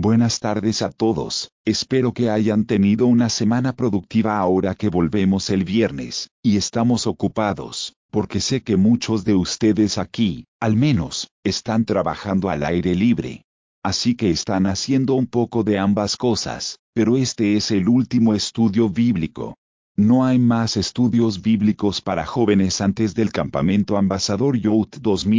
Buenas tardes a todos, espero que hayan tenido una semana productiva ahora que volvemos el viernes, y estamos ocupados, porque sé que muchos de ustedes aquí, al menos, están trabajando al aire libre. Así que están haciendo un poco de ambas cosas, pero este es el último estudio bíblico. No hay más estudios bíblicos para jóvenes antes del campamento Ambassador Youth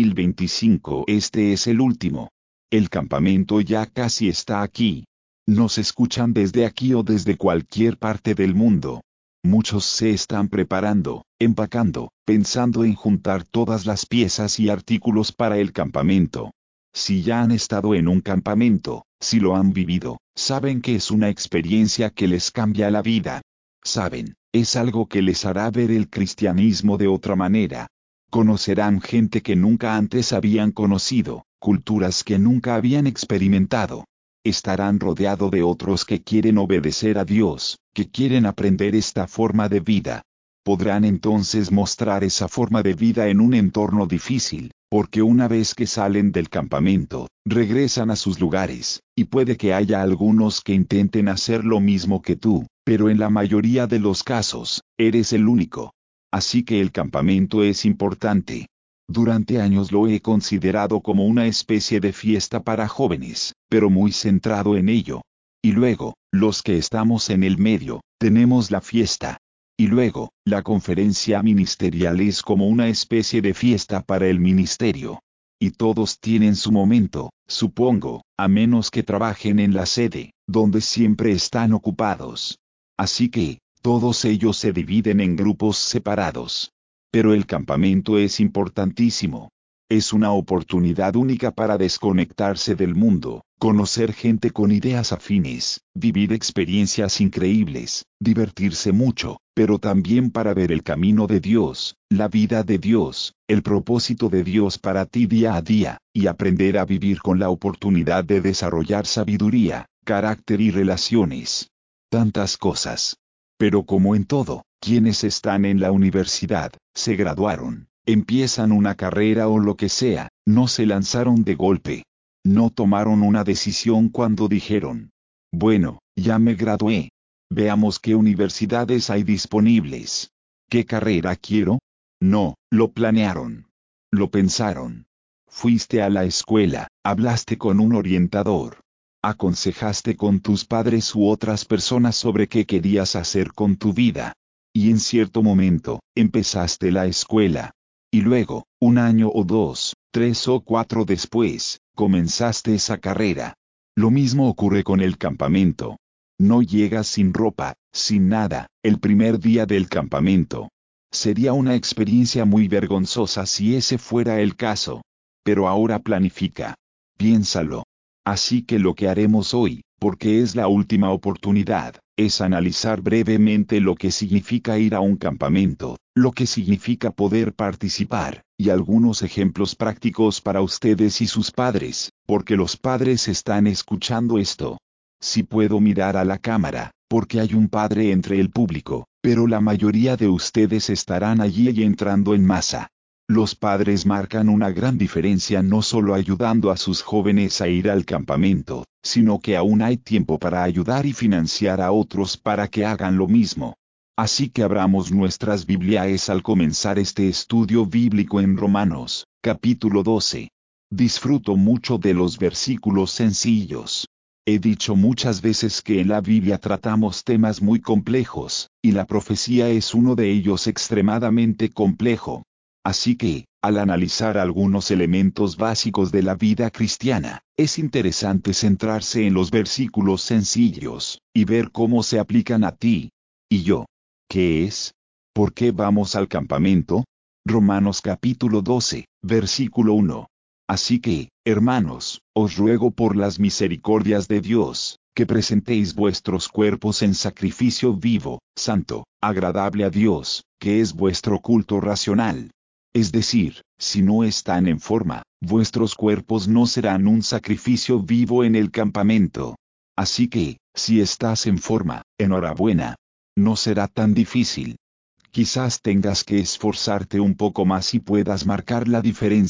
2025, este es el último. El campamento ya casi está aquí. Nos escuchan desde aquí o desde cualquier parte del mundo. Muchos se están preparando, empacando, pensando en juntar todas las piezas y artículos para el campamento. Si ya han estado en un campamento, si lo han vivido, saben que es una experiencia que les cambia la vida. Saben, es algo que les hará ver el cristianismo de otra manera. Conocerán gente que nunca antes habían conocido, culturas que nunca habían experimentado. Estarán rodeados de otros que quieren obedecer a Dios, que quieren aprender esta forma de vida. Podrán entonces mostrar esa forma de vida en un entorno difícil, porque una vez que salen del campamento, regresan a sus lugares, y puede que haya algunos que intenten hacer lo mismo que tú, pero en la mayoría de los casos, eres el único. Así que el campamento es importante. Durante años lo he considerado como una especie de fiesta para jóvenes, pero muy centrado en ello. Y luego, los que estamos en el medio, tenemos la fiesta. Y luego, la conferencia ministerial es como una especie de fiesta para el ministerio. Y todos tienen su momento, supongo, a menos que trabajen en la sede, donde siempre están ocupados. Así que, todos ellos se dividen en grupos separados. Pero el campamento es importantísimo. Es una oportunidad única para desconectarse del mundo, conocer gente con ideas afines, vivir experiencias increíbles, divertirse mucho, pero también para ver el camino de Dios, la vida de Dios, el propósito de Dios para ti día a día, y aprender a vivir con la oportunidad de desarrollar sabiduría, carácter y relaciones. Tantas cosas. Pero como en todo, quienes están en la universidad, se graduaron, empiezan una carrera o lo que sea, no se lanzaron de golpe. No tomaron una decisión cuando dijeron, bueno, ya me gradué. Veamos qué universidades hay disponibles. ¿Qué carrera quiero? No, lo planearon. Lo pensaron. Fuiste a la escuela, hablaste con un orientador. Aconsejaste con tus padres u otras personas sobre qué querías hacer con tu vida. Y en cierto momento, empezaste la escuela. Y luego, un año o dos, 3 o 4 después, comenzaste esa carrera. Lo mismo ocurre con el campamento. No llegas sin ropa, sin nada, el primer día del campamento. Sería una experiencia muy vergonzosa si ese fuera el caso. Pero ahora planifica. Piénsalo. Así que lo que haremos hoy, porque es la última oportunidad, es analizar brevemente lo que significa ir a un campamento, lo que significa poder participar, y algunos ejemplos prácticos para ustedes y sus padres, porque los padres están escuchando esto. Si puedo mirar a la cámara, porque hay un padre entre el público, pero la mayoría de ustedes estarán allí y entrando en masa. Los padres marcan una gran diferencia no solo ayudando a sus jóvenes a ir al campamento, sino que aún hay tiempo para ayudar y financiar a otros para que hagan lo mismo. Así que abramos nuestras Biblias al comenzar este estudio bíblico en Romanos, capítulo 12. Disfruto mucho de los versículos sencillos. He dicho muchas veces que en la Biblia tratamos temas muy complejos, y la profecía es uno de ellos extremadamente complejo. Así que, al analizar algunos elementos básicos de la vida cristiana, es interesante centrarse en los versículos sencillos, y ver cómo se aplican a ti y yo. ¿Qué es? ¿Por qué vamos al campamento? Romanos capítulo 12, versículo 1. Así que, hermanos, os ruego por las misericordias de Dios, que presentéis vuestros cuerpos en sacrificio vivo, santo, agradable a Dios, que es vuestro culto racional. Es decir, si no están en forma, vuestros cuerpos no serán un sacrificio vivo en el campamento. Así que, si estás en forma, enhorabuena. No será tan difícil. Quizás tengas que esforzarte un poco más y puedas marcar la diferencia,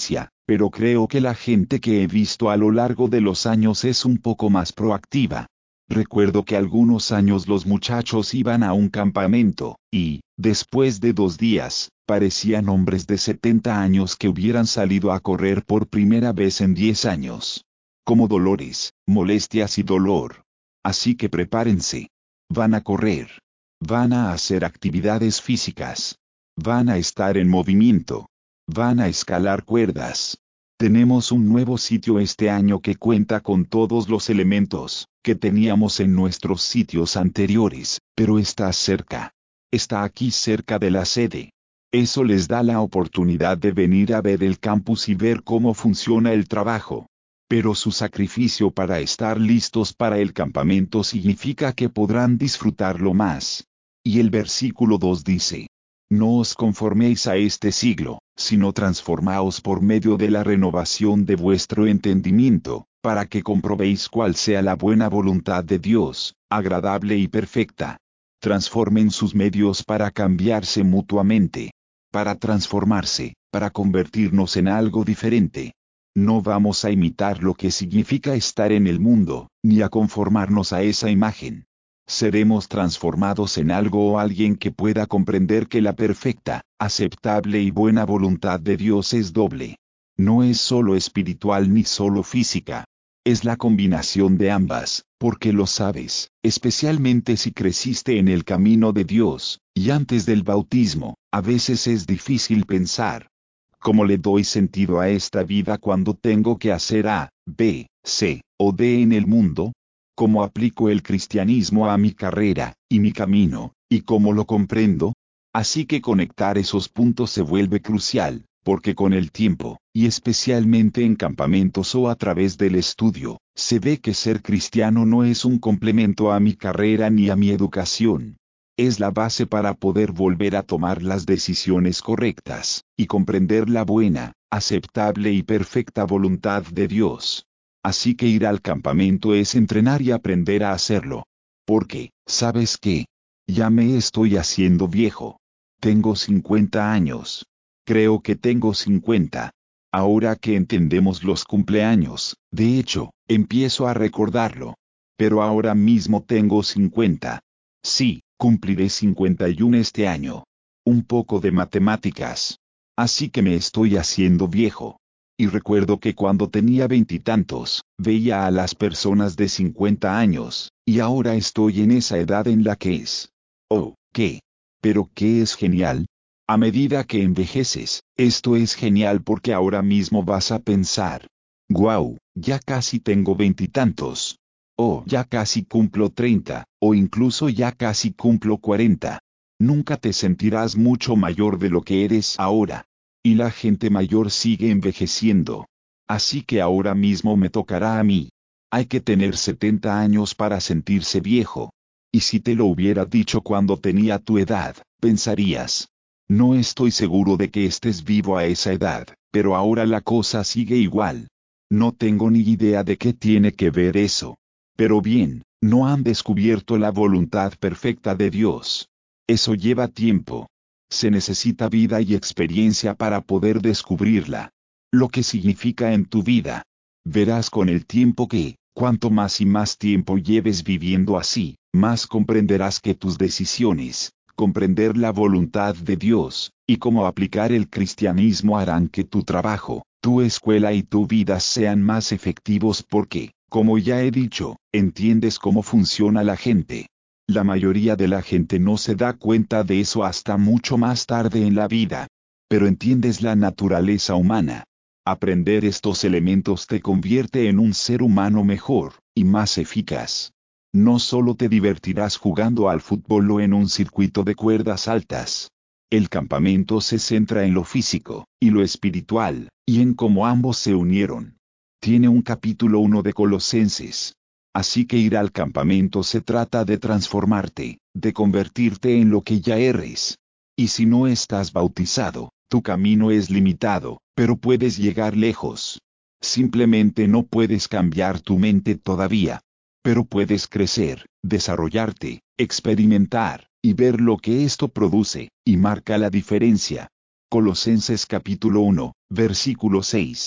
Pero creo que la gente que he visto a lo largo de los años es un poco más proactiva. Recuerdo que algunos años los muchachos iban a un campamento, y, después de 2 días, parecían hombres de 70 años que hubieran salido a correr por primera vez en 10 años. Como dolores, molestias y dolor. Así que prepárense. Van a correr. Van a hacer actividades físicas. Van a estar en movimiento. Van a escalar cuerdas. Tenemos un nuevo sitio este año que cuenta con todos los elementos que teníamos en nuestros sitios anteriores, pero está cerca. Está aquí cerca de la sede. Eso les da la oportunidad de venir a ver el campus y ver cómo funciona el trabajo. Pero su sacrificio para estar listos para el campamento significa que podrán disfrutarlo más. Y el versículo 2 dice: no os conforméis a este siglo, sino transformaos por medio de la renovación de vuestro entendimiento, para que comprobéis cuál sea la buena voluntad de Dios, agradable y perfecta. Transformen sus medios para cambiarse mutuamente, para transformarse, para convertirnos en algo diferente. No vamos a imitar lo que significa estar en el mundo, ni a conformarnos a esa imagen. Seremos transformados en algo o alguien que pueda comprender que la perfecta, aceptable y buena voluntad de Dios es doble. No es solo espiritual ni solo física. Es la combinación de ambas, porque lo sabes, especialmente si creciste en el camino de Dios, y antes del bautismo, a veces es difícil pensar: ¿cómo le doy sentido a esta vida cuando tengo que hacer A, B, C o D en el mundo? ¿Cómo aplico el cristianismo a mi carrera y mi camino, y cómo lo comprendo? Así que conectar esos puntos se vuelve crucial, porque con el tiempo, y especialmente en campamentos o a través del estudio, se ve que ser cristiano no es un complemento a mi carrera ni a mi educación. Es la base para poder volver a tomar las decisiones correctas, y comprender la buena, aceptable y perfecta voluntad de Dios. Así que ir al campamento es entrenar y aprender a hacerlo. Porque, ¿sabes qué? Ya me estoy haciendo viejo. Tengo 50 años. Creo que tengo 50. Ahora que entendemos los cumpleaños, de hecho, empiezo a recordarlo. Pero ahora mismo tengo 50. Sí, cumpliré 51 este año. Un poco de matemáticas. Así que me estoy haciendo viejo. Y recuerdo que cuando tenía 20 y tantos, veía a las personas de 50 años, y ahora estoy en esa edad en la que es. Oh, ¿qué? ¿Pero qué es genial? A medida que envejeces, esto es genial porque ahora mismo vas a pensar: wow, ya casi tengo 20 y tantos. Oh, ya casi cumplo 30, o incluso ya casi cumplo 40. Nunca te sentirás mucho mayor de lo que eres ahora. Y la gente mayor sigue envejeciendo. Así que ahora mismo me tocará a mí. Hay que tener 70 años para sentirse viejo. Y si te lo hubiera dicho cuando tenía tu edad, pensarías: no estoy seguro de que estés vivo a esa edad, pero ahora la cosa sigue igual. No tengo ni idea de qué tiene que ver eso. Pero bien, no han descubierto la voluntad perfecta de Dios. Eso lleva tiempo. Se necesita vida y experiencia para poder descubrirla. Lo que significa en tu vida. Verás con el tiempo que, cuanto más y más tiempo lleves viviendo así, más comprenderás que tus decisiones, comprender la voluntad de Dios, y cómo aplicar el cristianismo harán que tu trabajo, tu escuela y tu vida sean más efectivos porque, como ya he dicho, entiendes cómo funciona la gente. La mayoría de la gente no se da cuenta de eso hasta mucho más tarde en la vida. Pero entiendes la naturaleza humana. Aprender estos elementos te convierte en un ser humano mejor, y más eficaz. No solo te divertirás jugando al fútbol o en un circuito de cuerdas altas. El campamento se centra en lo físico, y lo espiritual, y en cómo ambos se unieron. Tiene un capítulo 1 de Colosenses. Así que ir al campamento se trata de transformarte, de convertirte en lo que ya eres. Y si no estás bautizado, tu camino es limitado, pero puedes llegar lejos. Simplemente no puedes cambiar tu mente todavía. Pero puedes crecer, desarrollarte, experimentar, y ver lo que esto produce, y marca la diferencia. Colosenses capítulo 1, versículo 6.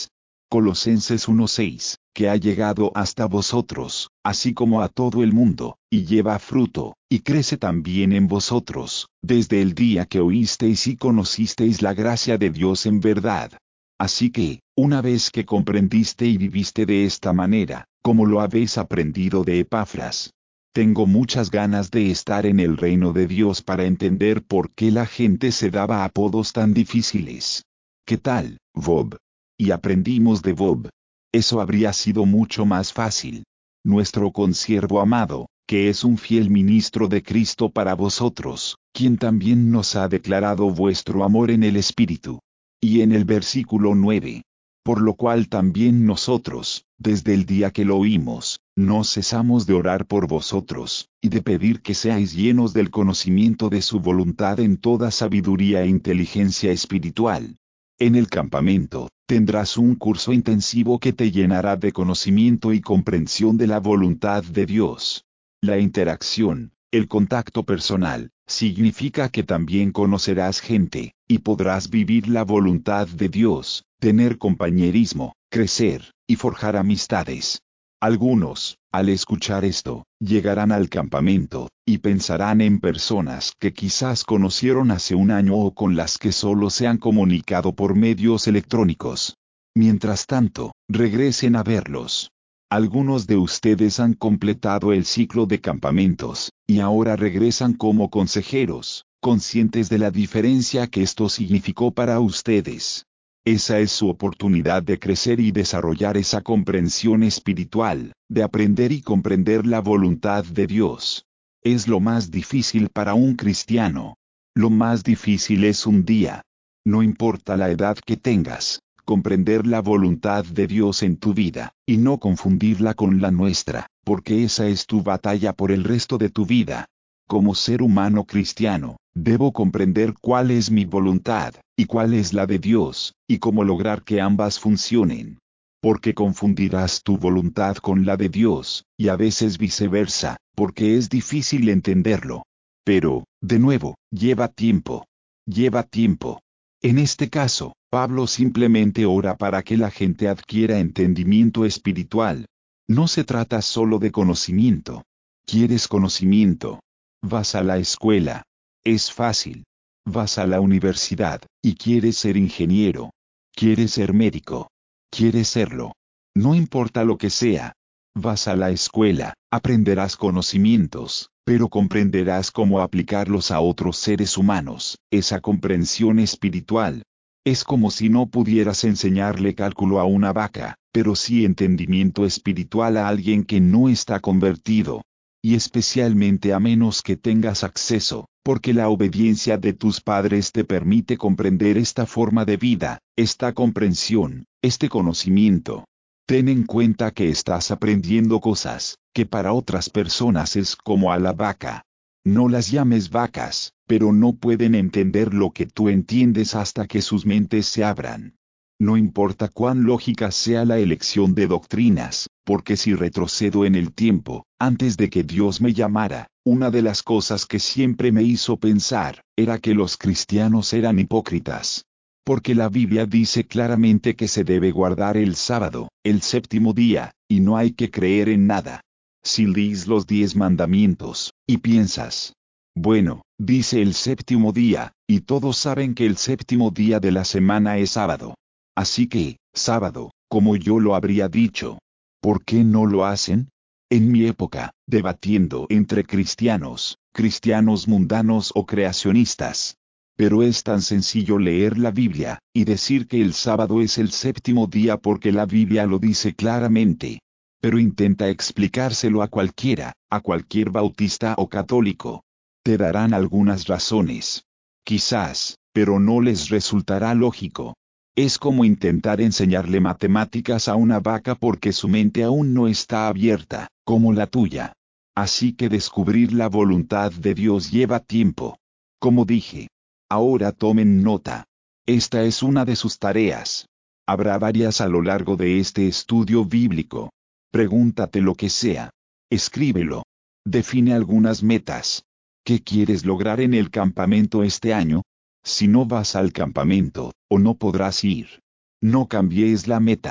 Colosenses 1:6, que ha llegado hasta vosotros, así como a todo el mundo, y lleva fruto, y crece también en vosotros, desde el día que oísteis y conocisteis la gracia de Dios en verdad. Así que, una vez que comprendiste y viviste de esta manera, como lo habéis aprendido de Epafras, tengo muchas ganas de estar en el reino de Dios para entender por qué la gente se daba apodos tan difíciles. ¿Qué tal, Bob? Y aprendimos de Bob. Eso habría sido mucho más fácil. Nuestro consiervo amado, que es un fiel ministro de Cristo para vosotros, quien también nos ha declarado vuestro amor en el Espíritu. Y en el versículo 9. Por lo cual también nosotros, desde el día que lo oímos, no cesamos de orar por vosotros, y de pedir que seáis llenos del conocimiento de su voluntad en toda sabiduría e inteligencia espiritual. En el campamento, tendrás un curso intensivo que te llenará de conocimiento y comprensión de la voluntad de Dios. La interacción, el contacto personal, significa que también conocerás gente, y podrás vivir la voluntad de Dios, tener compañerismo, crecer, y forjar amistades. Algunos, al escuchar esto, llegarán al campamento, y pensarán en personas que quizás conocieron hace un año o con las que solo se han comunicado por medios electrónicos. Mientras tanto, regresen a verlos. Algunos de ustedes han completado el ciclo de campamentos, y ahora regresan como consejeros, conscientes de la diferencia que esto significó para ustedes. Esa es su oportunidad de crecer y desarrollar esa comprensión espiritual, de aprender y comprender la voluntad de Dios. Es lo más difícil para un cristiano. Lo más difícil es un día. No importa la edad que tengas, comprender la voluntad de Dios en tu vida, y no confundirla con la nuestra, porque esa es tu batalla por el resto de tu vida. Como ser humano cristiano, debo comprender cuál es mi voluntad, y cuál es la de Dios, y cómo lograr que ambas funcionen. Porque confundirás tu voluntad con la de Dios, y a veces viceversa, porque es difícil entenderlo. Pero, de nuevo, lleva tiempo. Lleva tiempo. En este caso, Pablo simplemente ora para que la gente adquiera entendimiento espiritual. No se trata solo de conocimiento. ¿Quieres conocimiento? Vas a la escuela. Es fácil. Vas a la universidad, y quieres ser ingeniero. Quieres ser médico. Quieres serlo. No importa lo que sea. Vas a la escuela, aprenderás conocimientos, pero comprenderás cómo aplicarlos a otros seres humanos. Esa comprensión espiritual. Es como si no pudieras enseñarle cálculo a una vaca, pero sí entendimiento espiritual a alguien que no está convertido. Y especialmente a menos que tengas acceso, porque la obediencia de tus padres te permite comprender esta forma de vida, esta comprensión, este conocimiento. Ten en cuenta que estás aprendiendo cosas, que para otras personas es como a la vaca. No las llames vacas, pero no pueden entender lo que tú entiendes hasta que sus mentes se abran. No importa cuán lógica sea la elección de doctrinas, porque si retrocedo en el tiempo, antes de que Dios me llamara, una de las cosas que siempre me hizo pensar, era que los cristianos eran hipócritas. Porque la Biblia dice claramente que se debe guardar el sábado, el séptimo día, y no hay que creer en nada. Si lees los 10 mandamientos, y piensas, bueno, dice el séptimo día, y todos saben que el séptimo día de la semana es sábado. Así que, sábado, como yo lo habría dicho. ¿Por qué no lo hacen? En mi época, debatiendo entre cristianos, cristianos mundanos o creacionistas. Pero es tan sencillo leer la Biblia, y decir que el sábado es el séptimo día porque la Biblia lo dice claramente. Pero intenta explicárselo a cualquier bautista o católico. Te darán algunas razones. Quizás, pero no les resultará lógico. Es como intentar enseñarle matemáticas a una vaca porque su mente aún no está abierta, como la tuya. Así que descubrir la voluntad de Dios lleva tiempo. Como dije. Ahora tomen nota. Esta es una de sus tareas. Habrá varias a lo largo de este estudio bíblico. Pregúntate lo que sea. Escríbelo. Define algunas metas. ¿Qué quieres lograr en el campamento este año? Si no vas al campamento, o no podrás ir. No cambies la meta.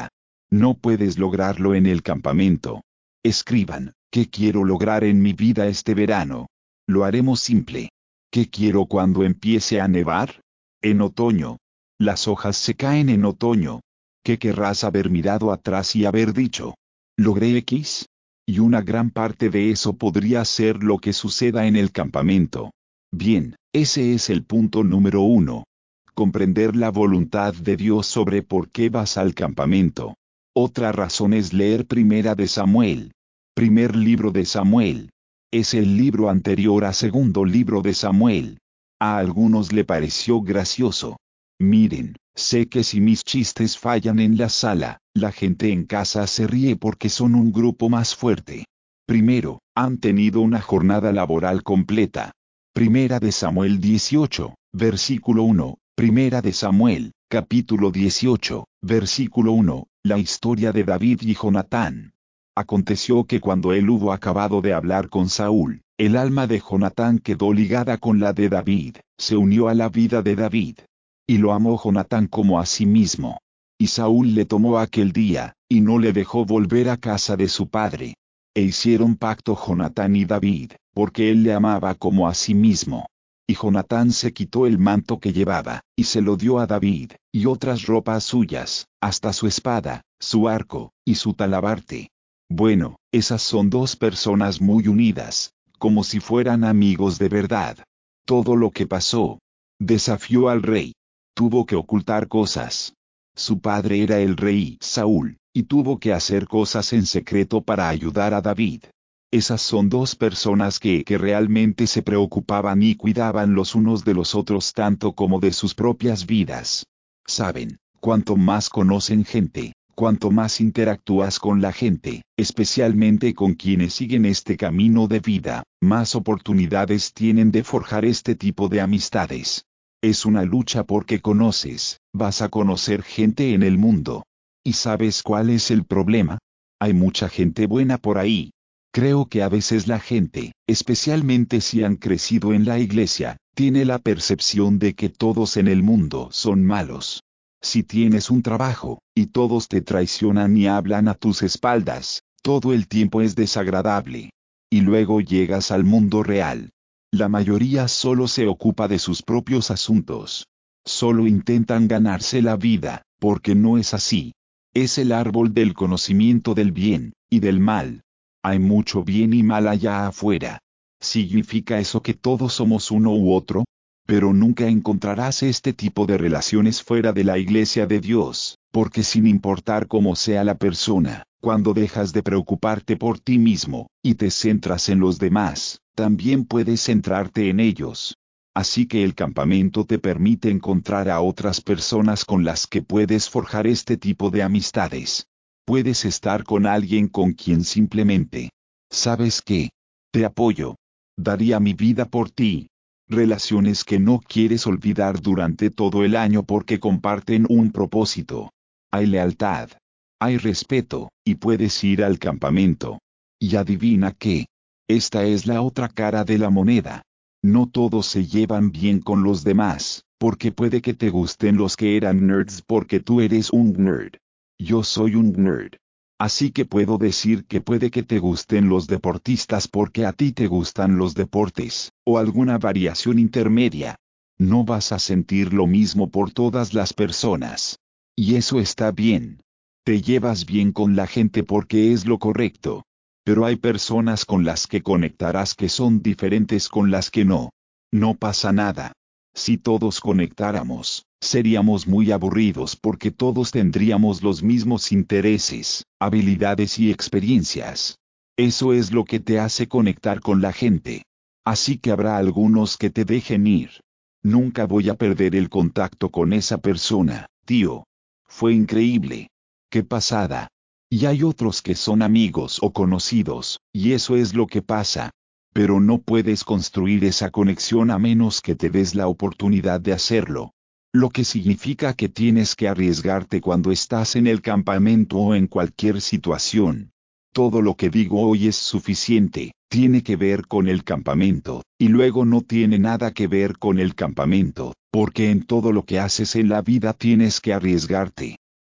No puedes lograrlo en el campamento. Escriban, ¿qué quiero lograr en mi vida este verano? Lo haremos simple. ¿Qué quiero cuando empiece a nevar? En otoño. Las hojas se caen en otoño. ¿Qué querrás haber mirado atrás y haber dicho? ¿Logré X? Y una gran parte de eso podría ser lo que suceda en el campamento. Bien, ese es el punto número 1. Comprender la voluntad de Dios sobre por qué vas al campamento. Otra razón es leer Primera de Samuel. Primer libro de Samuel. Es el libro anterior a segundo libro de Samuel. A algunos le pareció gracioso. Miren, sé que si mis chistes fallan en la sala, la gente en casa se ríe porque son un grupo más fuerte. Primero, han tenido una jornada laboral completa. Primera de Samuel 18, versículo 1. Primera de Samuel, capítulo 18, versículo 1. La historia de David y Jonatán. Aconteció que cuando él hubo acabado de hablar con Saúl, el alma de Jonatán quedó ligada con la de David, se unió a la vida de David. Y lo amó Jonatán como a sí mismo. Y Saúl le tomó aquel día, y no le dejó volver a casa de su padre. E hicieron pacto Jonatán y David, porque él le amaba como a sí mismo. Y Jonatán se quitó el manto que llevaba, y se lo dio a David, y otras ropas suyas, hasta su espada, su arco, y su talabarte. Bueno, esas son dos personas muy unidas, como si fueran amigos de verdad. Todo lo que pasó. Desafió al rey. Tuvo que ocultar cosas. Su padre era el rey Saúl, y tuvo que hacer cosas en secreto para ayudar a David. Esas son dos personas que realmente se preocupaban y cuidaban los unos de los otros tanto como de sus propias vidas. Saben, cuanto más conocen gente, cuanto más interactúas con la gente, especialmente con quienes siguen este camino de vida, más oportunidades tienen de forjar este tipo de amistades. Es una lucha porque conoces, vas a conocer gente en el mundo. ¿Y sabes cuál es el problema? Hay mucha gente buena por ahí. Creo que a veces la gente, especialmente si han crecido en la iglesia, tiene la percepción de que todos en el mundo son malos. Si tienes un trabajo, y todos te traicionan y hablan a tus espaldas, todo el tiempo es desagradable. Y luego llegas al mundo real. La mayoría solo se ocupa de sus propios asuntos. Solo intentan ganarse la vida, porque no es así. Es el árbol del conocimiento del bien y del mal. Hay mucho bien y mal allá afuera. ¿Significa eso que todos somos uno u otro? Pero nunca encontrarás este tipo de relaciones fuera de la iglesia de Dios, porque sin importar cómo sea la persona, cuando dejas de preocuparte por ti mismo, y te centras en los demás, también puedes centrarte en ellos. Así que el campamento te permite encontrar a otras personas con las que puedes forjar este tipo de amistades. Puedes estar con alguien con quien simplemente, ¿sabes qué? Te apoyo. Daría mi vida por ti. Relaciones que no quieres olvidar durante todo el año porque comparten un propósito. Hay lealtad. Hay respeto, y puedes ir al campamento. Y adivina qué. Esta es la otra cara de la moneda. No todos se llevan bien con los demás, porque puede que te gusten los que eran nerds porque tú eres un nerd. Yo soy un nerd. Así que puedo decir que puede que te gusten los deportistas porque a ti te gustan los deportes, o alguna variación intermedia. No vas a sentir lo mismo por todas las personas. Y eso está bien. Te llevas bien con la gente porque es lo correcto. Pero hay personas con las que conectarás que son diferentes con las que no. No pasa nada. Si todos conectáramos, seríamos muy aburridos porque todos tendríamos los mismos intereses, habilidades y experiencias. Eso es lo que te hace conectar con la gente. Así que habrá algunos que te dejen ir. Nunca voy a perder el contacto con esa persona, tío. Fue increíble. Qué pasada. Y hay otros que son amigos o conocidos, y eso es lo que pasa. Pero no puedes construir esa conexión a menos que te des la oportunidad de hacerlo. Lo que significa que tienes que arriesgarte cuando estás en el campamento o en cualquier situación. Todo lo que digo hoy es suficiente, tiene que ver con el campamento, y luego no tiene nada que ver con el campamento, porque en todo lo que haces en la vida tienes que arriesgarte.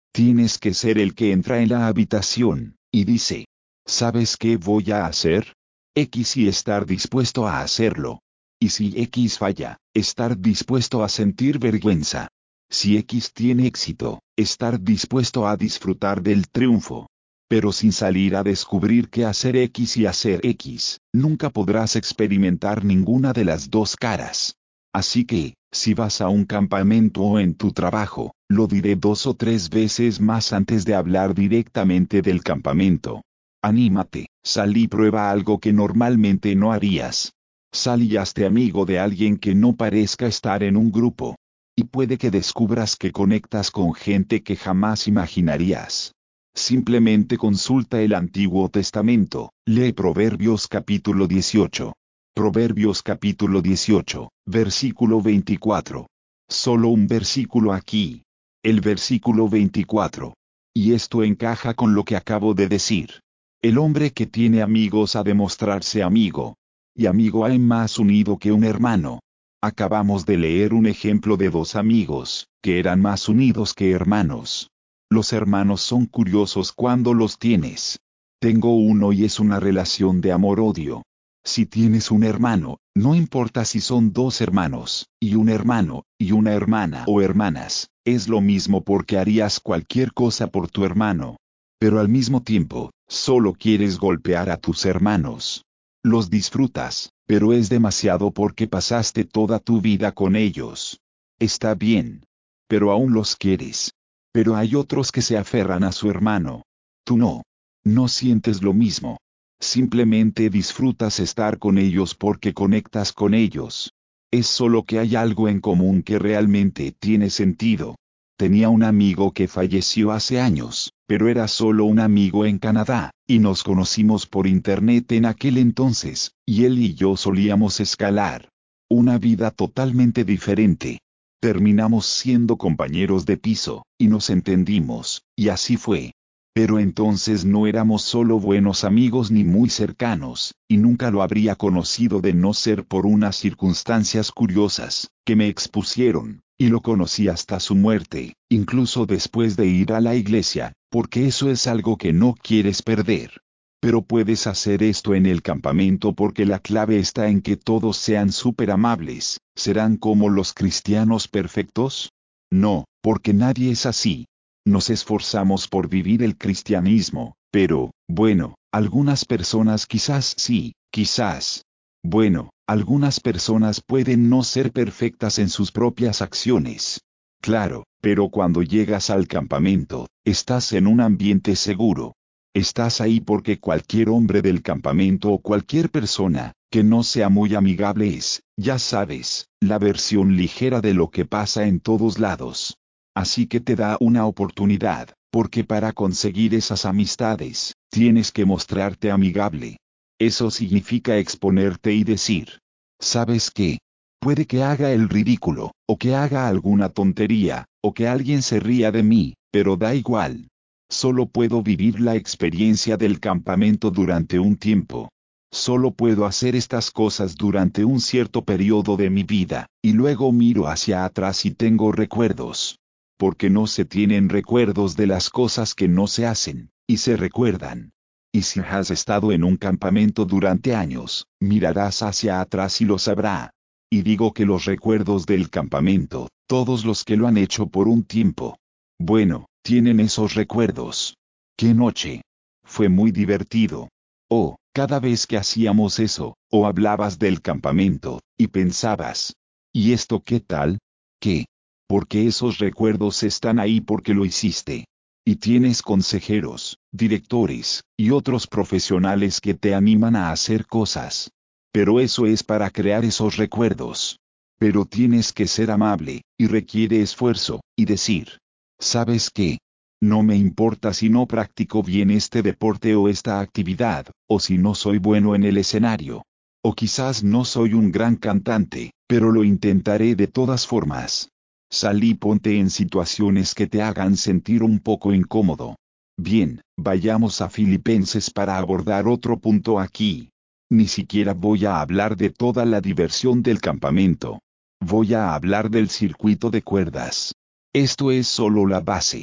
Tienes que ser el que entra en la habitación, y dice, ¿sabes qué voy a hacer? X y estar dispuesto a hacerlo. Y si X falla, estar dispuesto a sentir vergüenza. Si X tiene éxito, estar dispuesto a disfrutar del triunfo. Pero sin salir a descubrir qué hacer X y hacer X, nunca podrás experimentar ninguna de las dos caras. Así que, si vas a un campamento o en tu trabajo, lo diré 2 o 3 veces más antes de hablar directamente del campamento. Anímate, sal y prueba algo que normalmente no harías. Sal y hazte amigo de alguien que no parezca estar en un grupo. Y puede que descubras que conectas con gente que jamás imaginarías. Simplemente consulta el Antiguo Testamento, lee Proverbios capítulo 18. Proverbios capítulo 18, versículo 24. Solo un versículo aquí. El versículo 24. Y esto encaja con lo que acabo de decir. El hombre que tiene amigos ha de mostrarse amigo. Y amigo hay más unido que un hermano. Acabamos de leer un ejemplo de dos amigos, que eran más unidos que hermanos. Los hermanos son curiosos cuando los tienes. Tengo uno y es una relación de amor-odio. Si tienes un hermano, no importa si son dos hermanos, y un hermano, y una hermana o hermanas, es lo mismo porque harías cualquier cosa por tu hermano. Pero al mismo tiempo, solo quieres golpear a tus hermanos. Los disfrutas, pero es demasiado porque pasaste toda tu vida con ellos. Está bien. Pero aún los quieres. Pero hay otros que se aferran a su hermano. Tú no. No sientes lo mismo. Simplemente disfrutas estar con ellos porque conectas con ellos. Es solo que hay algo en común que realmente tiene sentido. Tenía un amigo que falleció hace años, pero era solo un amigo en Canadá, y nos conocimos por internet en aquel entonces, y él y yo solíamos escalar. Una vida totalmente diferente. Terminamos siendo compañeros de piso, y nos entendimos, y así fue. Pero entonces no éramos solo buenos amigos ni muy cercanos, y nunca lo habría conocido de no ser por unas circunstancias curiosas, que me expusieron, y lo conocí hasta su muerte, incluso después de ir a la iglesia, porque eso es algo que no quieres perder. Pero puedes hacer esto en el campamento porque la clave está en que todos sean súper amables. ¿Serán como los cristianos perfectos? No, porque nadie es así. Nos esforzamos por vivir el cristianismo, pero, bueno, algunas personas quizás sí, quizás. Bueno, algunas personas pueden no ser perfectas en sus propias acciones. Claro, pero cuando llegas al campamento, estás en un ambiente seguro. Estás ahí porque cualquier hombre del campamento o cualquier persona, que no sea muy amigable es, ya sabes, la versión ligera de lo que pasa en todos lados. Así que te da una oportunidad, porque para conseguir esas amistades, tienes que mostrarte amigable. Eso significa exponerte y decir, ¿sabes qué? Puede que haga el ridículo, o que haga alguna tontería, o que alguien se ría de mí, pero da igual. Solo puedo vivir la experiencia del campamento durante un tiempo. Solo puedo hacer estas cosas durante un cierto periodo de mi vida, y luego miro hacia atrás y tengo recuerdos. Porque no se tienen recuerdos de las cosas que no se hacen, y se recuerdan. Y si has estado en un campamento durante años, mirarás hacia atrás y lo sabrá. Y digo que los recuerdos del campamento, todos los que lo han hecho por un tiempo. Bueno, tienen esos recuerdos. ¡Qué noche! Fue muy divertido. Oh, cada vez que hacíamos eso, o hablabas del campamento, y pensabas, ¿y esto qué tal? ¿Qué? Porque esos recuerdos están ahí porque lo hiciste. Y tienes consejeros, directores, y otros profesionales que te animan a hacer cosas. Pero eso es para crear esos recuerdos. Pero tienes que ser amable, y requiere esfuerzo, y decir, ¿sabes qué? No me importa si no practico bien este deporte o esta actividad, o si no soy bueno en el escenario. O quizás no soy un gran cantante, pero lo intentaré de todas formas. Sal y ponte en situaciones que te hagan sentir un poco incómodo. Bien, vayamos a Filipenses para abordar otro punto aquí. Ni siquiera voy a hablar de toda la diversión del campamento. Voy a hablar del circuito de cuerdas. Esto es solo la base.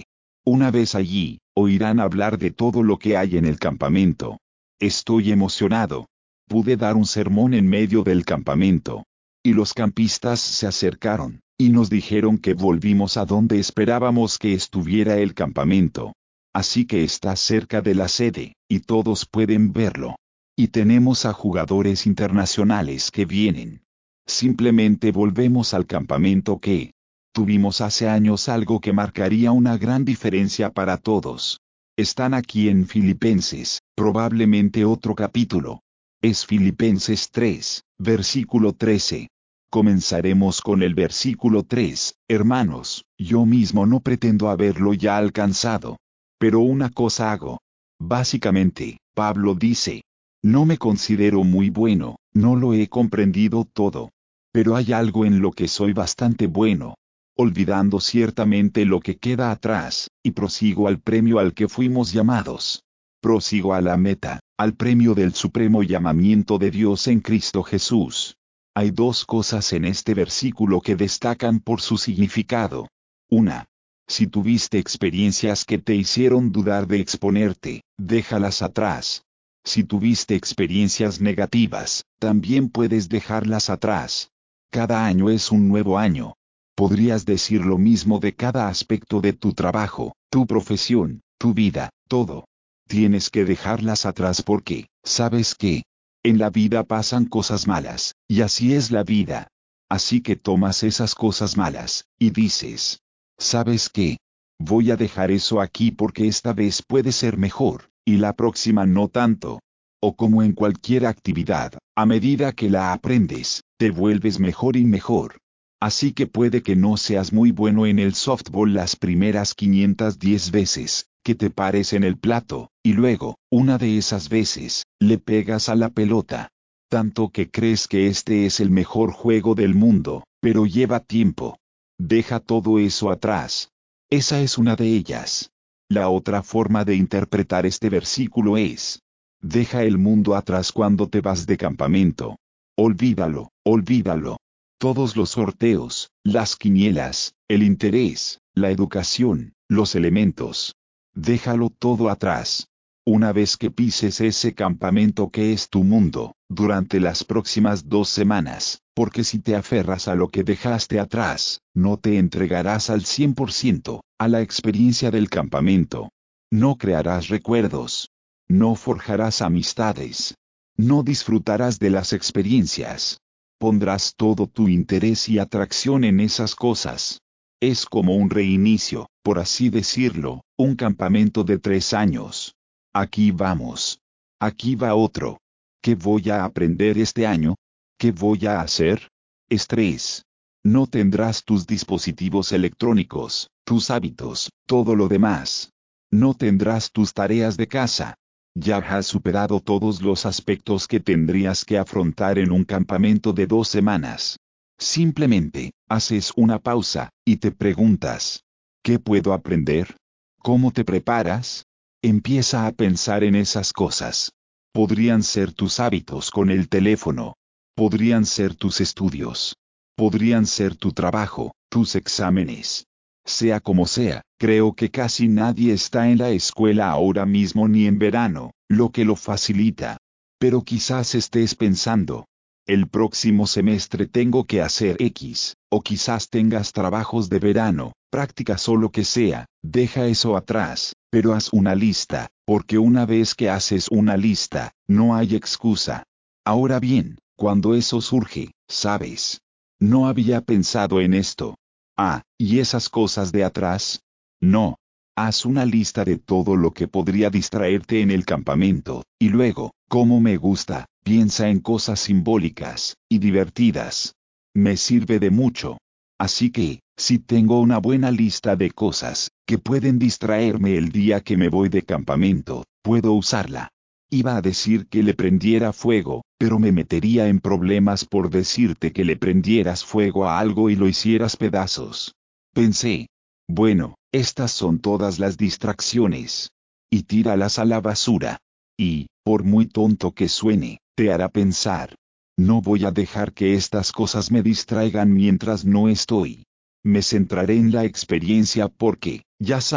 Una vez allí, oirán hablar de todo lo que hay en el campamento. Estoy emocionado. Pude dar un sermón en medio del campamento. Y los campistas se acercaron, y nos dijeron que volvimos a donde esperábamos que estuviera el campamento. Así que está cerca de la sede, y todos pueden verlo. Y tenemos a jugadores internacionales que vienen. Simplemente volvemos al campamento que tuvimos hace años, algo que marcaría una gran diferencia para todos. Están aquí en Filipenses, probablemente otro capítulo. Es Filipenses 3, versículo 13. Comenzaremos con el versículo 3, hermanos, yo mismo no pretendo haberlo ya alcanzado. Pero una cosa hago. Básicamente, Pablo dice, no me considero muy bueno, no lo he comprendido todo. Pero hay algo en lo que soy bastante bueno. Olvidando ciertamente lo que queda atrás, y prosigo al premio al que fuimos llamados. Prosigo a la meta, al premio del supremo llamamiento de Dios en Cristo Jesús. Hay dos cosas en este versículo que destacan por su significado. Una, si tuviste experiencias que te hicieron dudar de exponerte, déjalas atrás. Si tuviste experiencias negativas, también puedes dejarlas atrás. Cada año es un nuevo año. Podrías decir lo mismo de cada aspecto de tu trabajo, tu profesión, tu vida, todo. Tienes que dejarlas atrás porque, ¿sabes qué? En la vida pasan cosas malas, y así es la vida. Así que tomas esas cosas malas, y dices, ¿sabes qué? Voy a dejar eso aquí porque esta vez puede ser mejor, y la próxima no tanto. O como en cualquier actividad, a medida que la aprendes, te vuelves mejor y mejor. Así que puede que no seas muy bueno en el softball las primeras 510 veces que te pares en el plato, y luego, una de esas veces, le pegas a la pelota. Tanto que crees que este es el mejor juego del mundo, pero lleva tiempo. Deja todo eso atrás. Esa es una de ellas. La otra forma de interpretar este versículo es: deja el mundo atrás cuando te vas de campamento. Olvídalo, olvídalo. Todos los sorteos, las quinielas, el interés, la educación, los elementos. Déjalo todo atrás. Una vez que pises ese campamento que es tu mundo, durante las próximas 2 semanas, porque si te aferras a lo que dejaste atrás, no te entregarás al 100% a la experiencia del campamento. No crearás recuerdos. No forjarás amistades. No disfrutarás de las experiencias. Pondrás todo tu interés y atracción en esas cosas. Es como un reinicio, por así decirlo, un campamento de 3 años. Aquí vamos. Aquí va otro. ¿Qué voy a aprender este año? ¿Qué voy a hacer? Estrés. No tendrás tus dispositivos electrónicos, tus hábitos, todo lo demás. No tendrás tus tareas de casa. Ya has superado todos los aspectos que tendrías que afrontar en un campamento de 2 semanas. Simplemente, haces una pausa, y te preguntas, ¿qué puedo aprender? ¿Cómo te preparas? Empieza a pensar en esas cosas. Podrían ser tus hábitos con el teléfono. Podrían ser tus estudios. Podrían ser tu trabajo, tus exámenes. Sea como sea, creo que casi nadie está en la escuela ahora mismo ni en verano, lo que lo facilita. Pero quizás estés pensando, el próximo semestre tengo que hacer X, o quizás tengas trabajos de verano, prácticas o lo que sea, deja eso atrás, pero haz una lista, porque una vez que haces una lista, no hay excusa. Ahora bien, cuando eso surge, sabes, no había pensado en esto. Ah, ¿y esas cosas de atrás? No. Haz una lista de todo lo que podría distraerte en el campamento, y luego, como me gusta, piensa en cosas simbólicas y divertidas. Me sirve de mucho. Así que, si tengo una buena lista de cosas que pueden distraerme el día que me voy de campamento, puedo usarla. Iba a decir que le prendiera fuego, pero me metería en problemas por decirte que le prendieras fuego a algo y lo hicieras pedazos. Pensé, bueno, estas son todas las distracciones. Y tíralas a la basura. Y, por muy tonto que suene, te hará pensar. No voy a dejar que estas cosas me distraigan mientras no estoy. Me centraré en la experiencia porque, ya saben,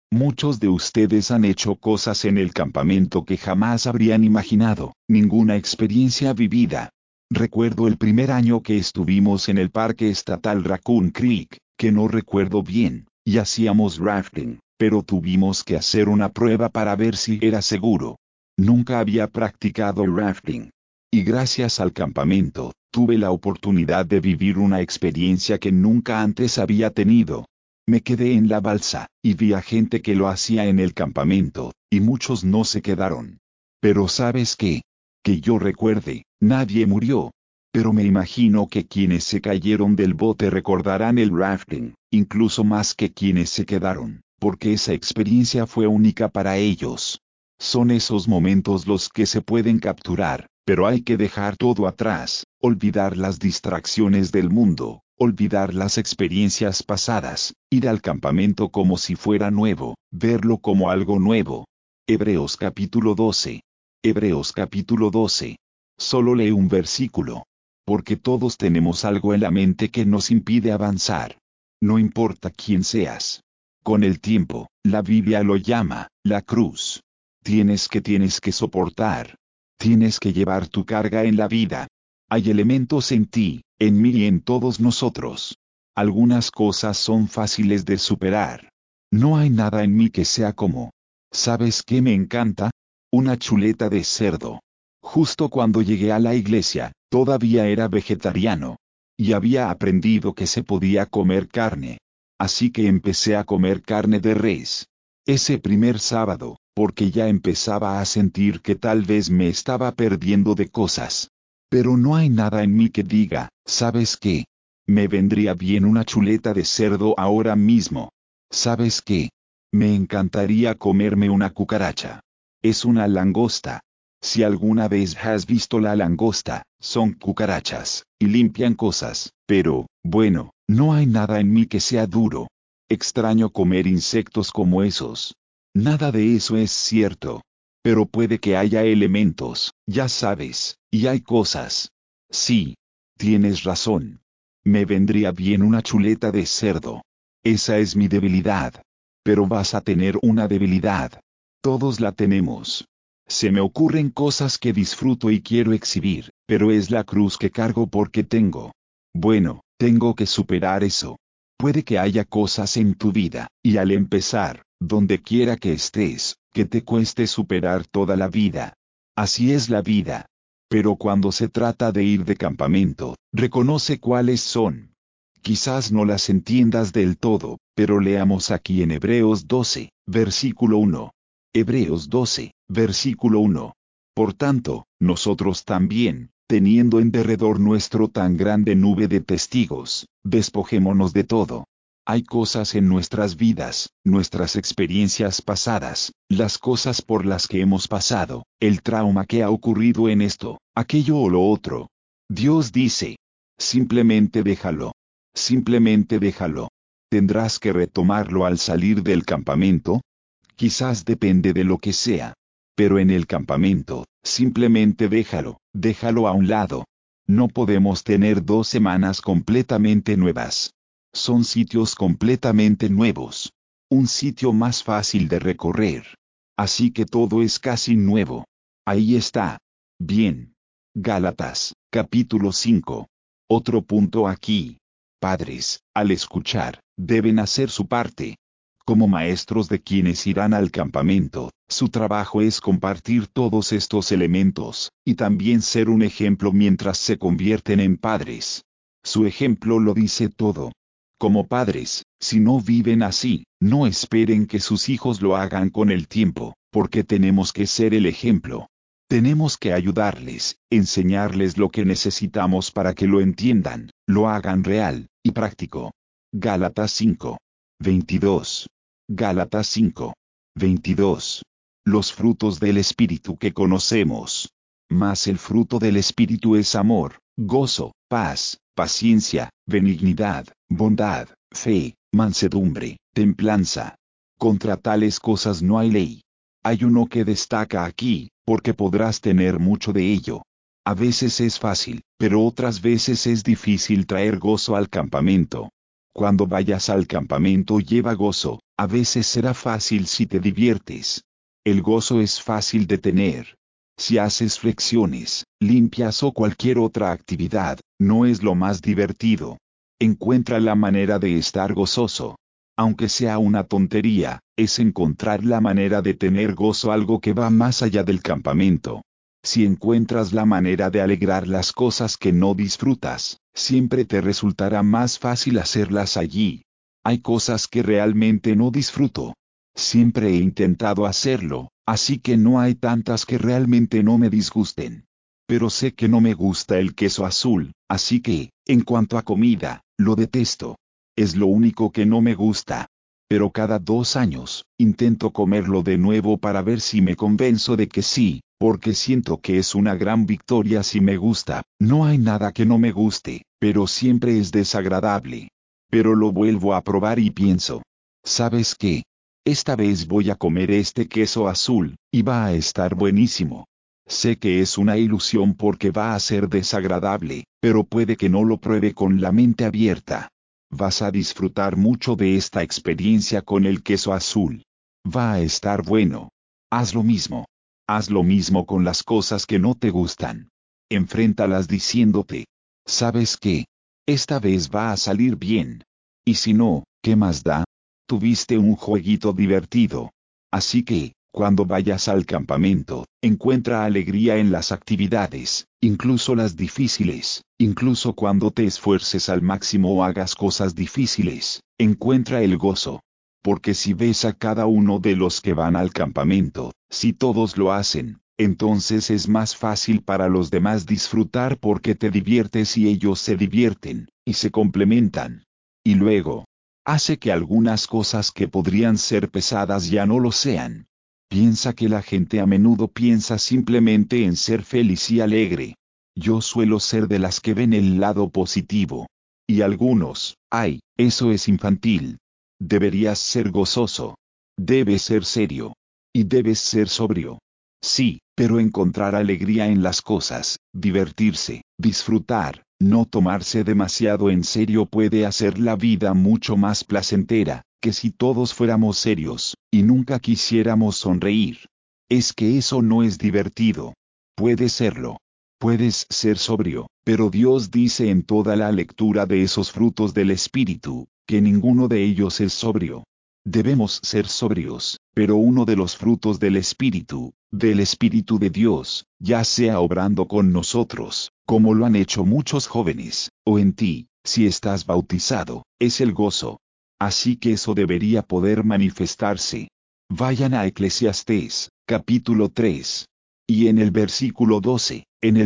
Muchos de ustedes han hecho cosas en el campamento que jamás habrían imaginado, ninguna experiencia vivida. Recuerdo el primer año que estuvimos en el Parque Estatal Raccoon Creek, que no recuerdo bien, y hacíamos rafting, pero tuvimos que hacer una prueba para ver si era seguro. Nunca había practicado rafting. Y gracias al campamento, tuve la oportunidad de vivir una experiencia que nunca antes había tenido. Me quedé en la balsa, y vi a gente que lo hacía en el campamento, y muchos no se quedaron. Pero ¿sabes qué? Que yo recuerde, nadie murió. Pero me imagino que quienes se cayeron del bote recordarán el rafting, incluso más que quienes se quedaron, porque esa experiencia fue única para ellos. Son esos momentos los que se pueden capturar, pero hay que dejar todo atrás, olvidar las distracciones del mundo, olvidar las experiencias pasadas, ir al campamento como si fuera nuevo, verlo como algo nuevo. Hebreos capítulo 12. Hebreos capítulo 12. Solo lee un versículo. Porque todos tenemos algo en la mente que nos impide avanzar. No importa quién seas. Con el tiempo, la Biblia lo llama, la cruz. Tienes que soportar. Tienes que llevar tu carga en la vida. Hay elementos en ti, en mí y en todos nosotros. Algunas cosas son fáciles de superar. No hay nada en mí que sea como. ¿Sabes qué me encanta? Una chuleta de cerdo. Justo cuando llegué a la iglesia, todavía era vegetariano. Y había aprendido que se podía comer carne. Así que empecé a comer carne de res. Ese primer sábado, porque ya empezaba a sentir que tal vez me estaba perdiendo de cosas. Pero no hay nada en mí que diga, ¿sabes qué? Me vendría bien una chuleta de cerdo ahora mismo. ¿Sabes qué? Me encantaría comerme una cucaracha. Es una langosta. Si alguna vez has visto la langosta, son cucarachas, y limpian cosas, pero, bueno, no hay nada en mí que sea duro. Extraño comer insectos como esos. Nada de eso es cierto. Pero puede que haya elementos, ya sabes, y hay cosas. Sí. Tienes razón. Me vendría bien una chuleta de cerdo. Esa es mi debilidad. Pero vas a tener una debilidad. Todos la tenemos. Se me ocurren cosas que disfruto y quiero exhibir, pero es la cruz que cargo porque tengo. Bueno, tengo que superar eso. Puede que haya cosas en tu vida, y al empezar, donde quiera que estés, que te cueste superar toda la vida. Así es la vida. Pero cuando se trata de ir de campamento, reconoce cuáles son. Quizás no las entiendas del todo, pero leamos aquí en Hebreos 12, versículo 1. Hebreos 12, versículo 1. Por tanto, nosotros también, teniendo en derredor nuestro tan grande nube de testigos, despojémonos de todo. Hay cosas en nuestras vidas, nuestras experiencias pasadas, las cosas por las que hemos pasado, el trauma que ha ocurrido en esto, aquello o lo otro. Dios dice, simplemente déjalo. Simplemente déjalo. ¿Tendrás que retomarlo al salir del campamento? Quizás depende de lo que sea. Pero en el campamento, simplemente déjalo a un lado. No podemos tener 2 semanas completamente nuevas. Son sitios completamente nuevos. Un sitio más fácil de recorrer. Así que todo es casi nuevo. Ahí está. Bien. Gálatas, capítulo 5. Otro punto aquí. Padres, al escuchar, deben hacer su parte. Como maestros de quienes irán al campamento, su trabajo es compartir todos estos elementos, y también ser un ejemplo mientras se convierten en padres. Su ejemplo lo dice todo. Como padres, si no viven así, no esperen que sus hijos lo hagan con el tiempo, porque tenemos que ser el ejemplo. Tenemos que ayudarles, enseñarles lo que necesitamos para que lo entiendan, lo hagan real, y práctico. Gálatas 5. 22. Gálatas 5. 22. Los frutos del Espíritu que conocemos. Mas el fruto del Espíritu es amor, gozo, paz, paciencia, benignidad, bondad, fe, mansedumbre, templanza. Contra tales cosas no hay ley. Hay uno que destaca aquí, porque podrás tener mucho de ello. A veces es fácil, pero otras veces es difícil traer gozo al campamento. Cuando vayas al campamento lleva gozo, A veces será fácil si te diviertes. El gozo es fácil de tener. Si haces flexiones, limpias o cualquier otra actividad, no es lo más divertido. Encuentra la manera de estar gozoso. Aunque sea una tontería, es encontrar la manera de tener gozo, algo que va más allá del campamento. Si encuentras la manera de alegrar las cosas que no disfrutas, siempre te resultará más fácil hacerlas allí. Hay cosas que realmente no disfruto. Siempre he intentado hacerlo, así que no hay tantas que realmente no me disgusten. Pero sé que no me gusta el queso azul, así que, en cuanto a comida, lo detesto. Es lo único que no me gusta. Pero cada 2 años, intento comerlo de nuevo para ver si me convenzo de que sí, porque siento que es una gran victoria si me gusta. No hay nada que no me guste, pero siempre es desagradable. Pero lo vuelvo a probar y pienso, ¿sabes qué? Esta vez voy a comer este queso azul, y va a estar buenísimo. Sé que es una ilusión porque va a ser desagradable, pero puede que no lo pruebe con la mente abierta. Vas a disfrutar mucho de esta experiencia con el queso azul. Va a estar bueno. Haz lo mismo. Haz lo mismo con las cosas que no te gustan. Enfréntalas diciéndote, ¿sabes qué? Esta vez va a salir bien. Y si no, ¿qué más da? Tuviste un jueguito divertido. Así que, cuando vayas al campamento, encuentra alegría en las actividades, incluso las difíciles, incluso cuando te esfuerces al máximo o hagas cosas difíciles, encuentra el gozo. Porque si ves a cada uno de los que van al campamento, si todos lo hacen, entonces es más fácil para los demás disfrutar porque te diviertes y ellos se divierten, y se complementan. Y luego, hace que algunas cosas que podrían ser pesadas ya no lo sean. Piensa que la gente a menudo piensa simplemente en ser feliz y alegre. Yo suelo ser de las que ven el lado positivo. Y algunos, ay, eso es infantil. Deberías ser gozoso. Debes ser serio. Y debes ser sobrio. Sí, pero encontrar alegría en las cosas, divertirse, disfrutar, no tomarse demasiado en serio puede hacer la vida mucho más placentera, que si todos fuéramos serios, y nunca quisiéramos sonreír. Es que eso no es divertido. Puede serlo. Puedes ser sobrio, pero Dios dice en toda la lectura de esos frutos del Espíritu, que ninguno de ellos es sobrio. Debemos ser sobrios, pero uno de los frutos del Espíritu de Dios, ya sea obrando con nosotros, como lo han hecho muchos jóvenes, o en ti, si estás bautizado, es el gozo. Así que eso debería poder manifestarse. Vayan a Eclesiastés, capítulo 3. Y en el versículo 12,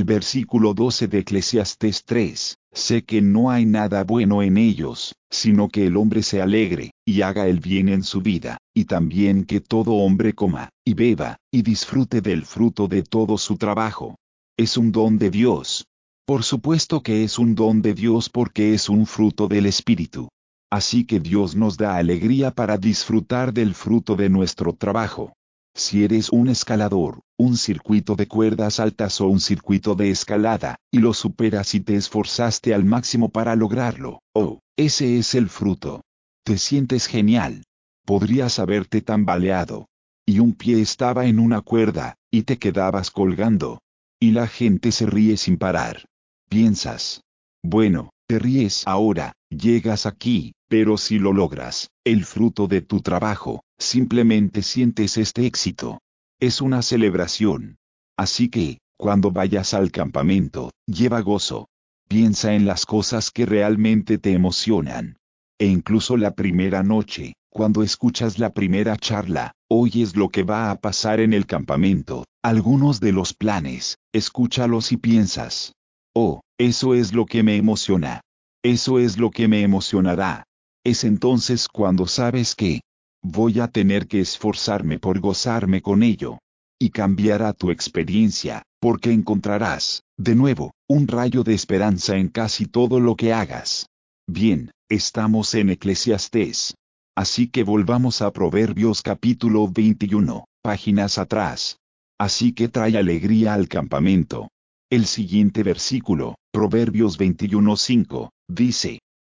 de Eclesiastés 3, sé que no hay nada bueno en ellos, sino que el hombre se alegre, y haga el bien en su vida, y también que todo hombre coma, y beba, y disfrute del fruto de todo su trabajo. Es un don de Dios. Por supuesto que es un don de Dios porque es un fruto del Espíritu. Así que Dios nos da alegría para disfrutar del fruto de nuestro trabajo. Si eres un escalador, un circuito de cuerdas altas o un circuito de escalada, y lo superas y te esforzaste al máximo para lograrlo, oh, ese es el fruto. Te sientes genial. Podrías haberte tambaleado. Y un pie estaba en una cuerda, y te quedabas colgando. Y la gente se ríe sin parar. Piensas. Bueno, te ríes ahora, llegas aquí, pero si lo logras, el fruto de tu trabajo, simplemente sientes este éxito. Es una celebración. Así que, cuando vayas al campamento, lleva gozo. Piensa en las cosas que realmente te emocionan. E incluso la primera noche, cuando escuchas la primera charla, oyes lo que va a pasar en el campamento, algunos de los planes, escúchalos y piensas. Oh, eso es lo que me emociona. Eso es lo que me emocionará. Es entonces cuando sabes que voy a tener que esforzarme por gozarme con ello. Y cambiará tu experiencia, porque encontrarás, de nuevo, un rayo de esperanza en casi todo lo que hagas. Bien, estamos en Eclesiastés. Así que volvamos a Proverbios capítulo 21, páginas atrás. Así que trae alegría al campamento. El siguiente versículo, Proverbios 21:5, dice,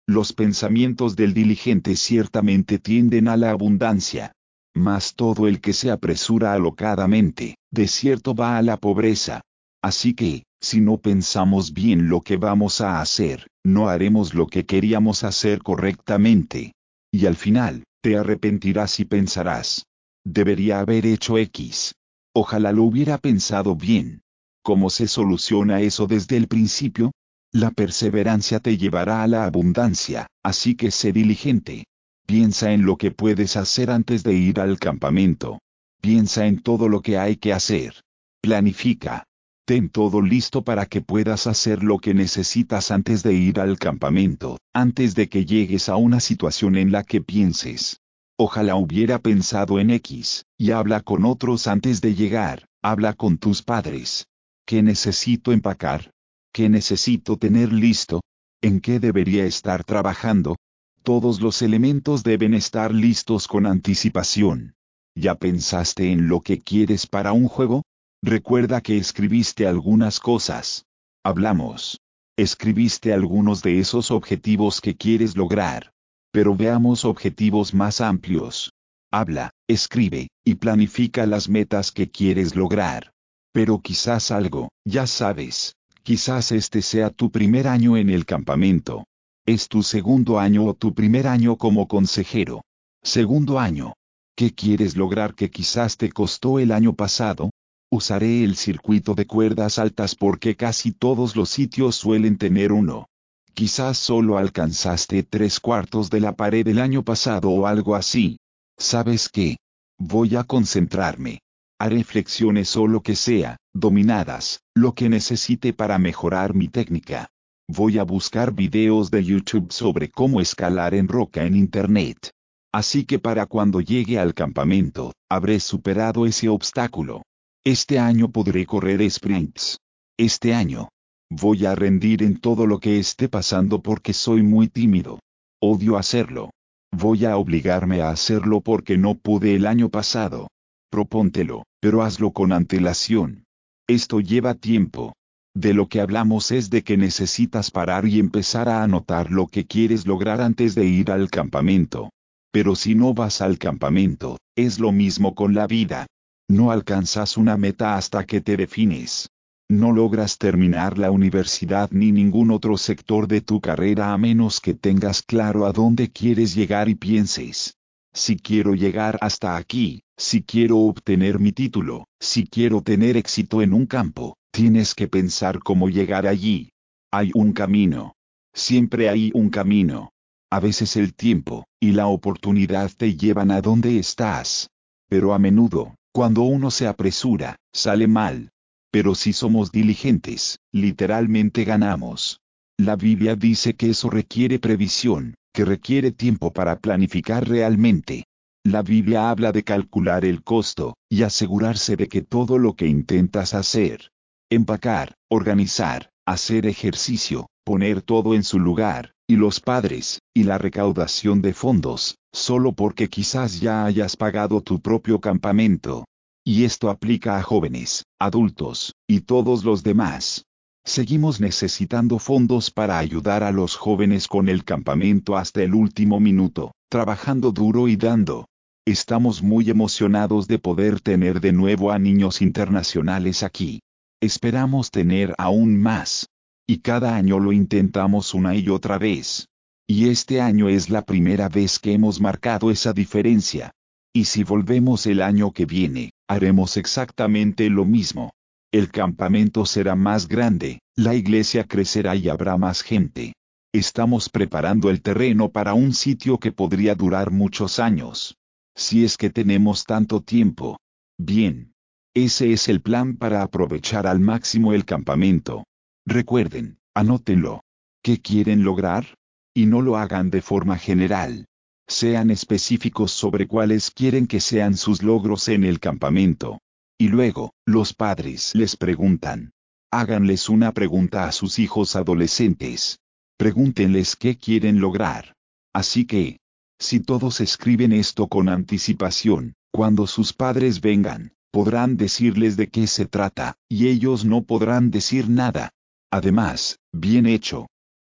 Los pensamientos del diligente ciertamente tienden a la abundancia. Mas todo el que se apresura alocadamente, de cierto va a la pobreza. Así que, si no pensamos bien lo que vamos a hacer, no haremos lo que queríamos hacer correctamente. Y al final, te arrepentirás y pensarás: debería haber hecho X. Ojalá lo hubiera pensado bien. ¿Cómo se soluciona eso desde el principio? La perseverancia te llevará a la abundancia, así que sé diligente. Piensa en lo que puedes hacer antes de ir al campamento. Piensa en todo lo que hay que hacer. Planifica. Ten todo listo para que puedas hacer lo que necesitas antes de ir al campamento, antes de que llegues a una situación en la que pienses: ojalá hubiera pensado en X, y habla con otros antes de llegar, habla con tus padres. ¿Qué necesito empacar? ¿Qué necesito tener listo? ¿En qué debería estar trabajando? Todos los elementos deben estar listos con anticipación. ¿Ya pensaste en lo que quieres para un juego? Recuerda que escribiste algunas cosas. Hablamos. Escribiste algunos de esos objetivos que quieres lograr. Pero veamos objetivos más amplios. Habla, escribe, y planifica las metas que quieres lograr. Pero quizás algo, ya sabes. Quizás este sea tu primer año en el campamento. ¿Es tu segundo año o tu primer año como consejero? Segundo año. ¿Qué quieres lograr que quizás te costó el año pasado? Usaré el circuito de cuerdas altas porque casi todos los sitios suelen tener uno. Quizás solo alcanzaste 3/4 de la pared el año pasado o algo así. ¿Sabes qué? Voy a concentrarme. Haré flexiones o lo que sea, dominadas, lo que necesite para mejorar mi técnica. Voy a buscar videos de YouTube sobre cómo escalar en roca en Internet. Así que para cuando llegue al campamento, habré superado ese obstáculo. Este año podré correr sprints. Este año. Voy a rendir en todo lo que esté pasando porque soy muy tímido. Odio hacerlo. Voy a obligarme a hacerlo porque no pude el año pasado. Propóntelo, pero hazlo con antelación. Esto lleva tiempo. De lo que hablamos es de que necesitas parar y empezar a anotar lo que quieres lograr antes de ir al campamento. Pero si no vas al campamento, es lo mismo con la vida. No alcanzas una meta hasta que te defines. No logras terminar la universidad ni ningún otro sector de tu carrera a menos que tengas claro a dónde quieres llegar y pienses: si quiero llegar hasta aquí, si quiero obtener mi título, si quiero tener éxito en un campo, tienes que pensar cómo llegar allí. Hay un camino. Siempre hay un camino. A veces el tiempo y la oportunidad te llevan a donde estás. Pero a menudo, cuando uno se apresura, sale mal. Pero si somos diligentes, literalmente ganamos. La Biblia dice que eso requiere previsión, que requiere tiempo para planificar realmente. La Biblia habla de calcular el costo, y asegurarse de que todo lo que intentas hacer, empacar, organizar, hacer ejercicio, poner todo en su lugar, y los padres, y la recaudación de fondos, solo porque quizás ya hayas pagado tu propio campamento. Y esto aplica a jóvenes, adultos, y todos los demás. Seguimos necesitando fondos para ayudar a los jóvenes con el campamento hasta el último minuto, trabajando duro y dando. Estamos muy emocionados de poder tener de nuevo a niños internacionales aquí. Esperamos tener aún más. Y cada año lo intentamos una y otra vez. Y este año es la primera vez que hemos marcado esa diferencia. Y si volvemos el año que viene, haremos exactamente lo mismo. El campamento será más grande, la iglesia crecerá y habrá más gente. Estamos preparando el terreno para un sitio que podría durar muchos años. Si es que tenemos tanto tiempo. Bien. Ese es el plan para aprovechar al máximo el campamento. Recuerden, anótenlo. ¿Qué quieren lograr? Y no lo hagan de forma general. Sean específicos sobre cuáles quieren que sean sus logros en el campamento. Y luego, los padres les preguntan. Háganles una pregunta a sus hijos adolescentes. Pregúntenles qué quieren lograr. Así que, si todos escriben esto con anticipación, cuando sus padres vengan, podrán decirles de qué se trata, y ellos no podrán decir nada. Además, bien hecho.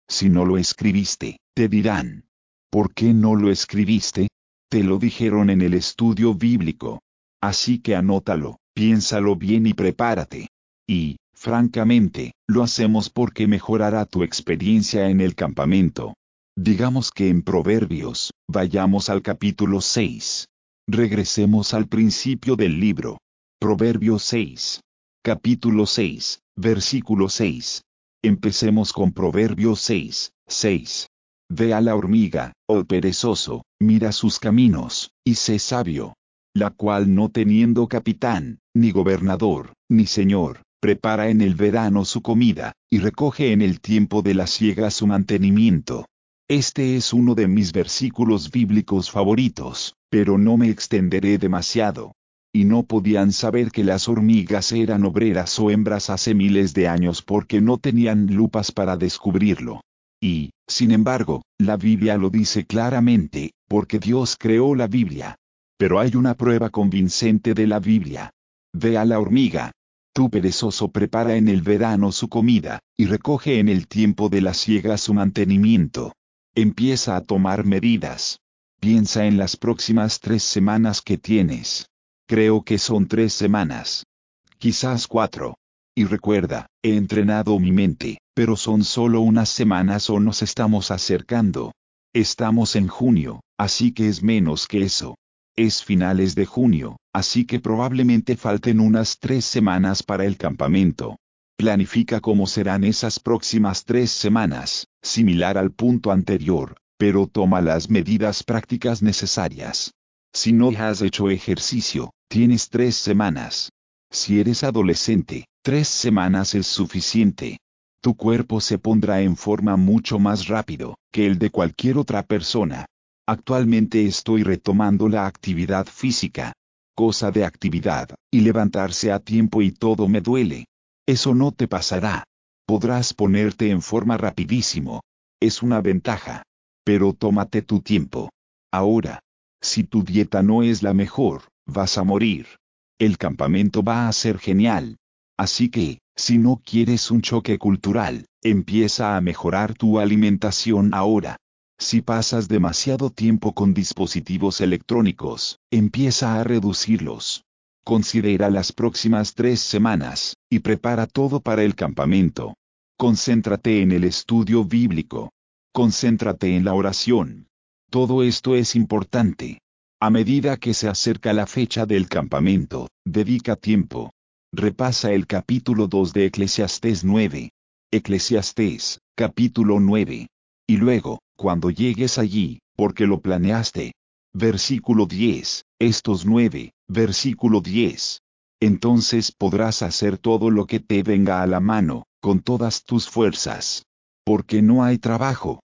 Si no lo escribiste, te dirán. ¿Por qué no lo escribiste? Te lo dijeron en el estudio bíblico. Así que anótalo, piénsalo bien y prepárate. Y, francamente, lo hacemos porque mejorará tu experiencia en el campamento. Digamos que en Proverbios, vayamos al capítulo 6. Regresemos al principio del libro. Proverbios 6. Capítulo 6, versículo 6. Empecemos con Proverbios 6, 6. Ve a la hormiga, oh perezoso, mira sus caminos, y sé sabio. La cual no teniendo capitán, ni gobernador, ni señor, prepara en el verano su comida, y recoge en el tiempo de la siega su mantenimiento. Este es uno de mis versículos bíblicos favoritos, pero no me extenderé demasiado. Y no podían saber que las hormigas eran obreras o hembras hace miles de años porque no tenían lupas para descubrirlo. Y, sin embargo, la Biblia lo dice claramente, porque Dios creó la Biblia. Pero hay una prueba convincente de la Biblia. Ve a la hormiga. Tú perezoso prepara en el verano su comida, y recoge en el tiempo de la siega su mantenimiento. Empieza a tomar medidas. Piensa en las próximas 3 semanas que tienes. Creo que son 3 semanas. Quizás 4. Y recuerda, he entrenado mi mente, pero son solo unas semanas o nos estamos acercando. Estamos en junio, así que es menos que eso. Es finales de junio, así que probablemente falten unas 3 semanas para el campamento. Planifica cómo serán esas próximas 3 semanas, similar al punto anterior, pero toma las medidas prácticas necesarias. Si no has hecho ejercicio, tienes 3 semanas. Si eres adolescente, 3 semanas es suficiente. Tu cuerpo se pondrá en forma mucho más rápido que el de cualquier otra persona. Actualmente estoy retomando la actividad física. Cosa de actividad, y levantarse a tiempo y todo me duele. Eso no te pasará. Podrás ponerte en forma rapidísimo. Es una ventaja. Pero tómate tu tiempo. Ahora, si tu dieta no es la mejor, vas a morir. El campamento va a ser genial. Así que, si no quieres un choque cultural, empieza a mejorar tu alimentación ahora. Si pasas demasiado tiempo con dispositivos electrónicos, empieza a reducirlos. Considera las próximas 3 semanas, y prepara todo para el campamento. Concéntrate en el estudio bíblico. Concéntrate en la oración. Todo esto es importante. A medida que se acerca la fecha del campamento, dedica tiempo. Repasa el capítulo 2 de Eclesiastés 9. Eclesiastés, capítulo 9. Y luego, cuando llegues allí, porque lo planeaste. Versículo 10, estos 9, versículo 10. Entonces podrás hacer todo lo que te venga a la mano, con todas tus fuerzas. Porque no hay trabajo,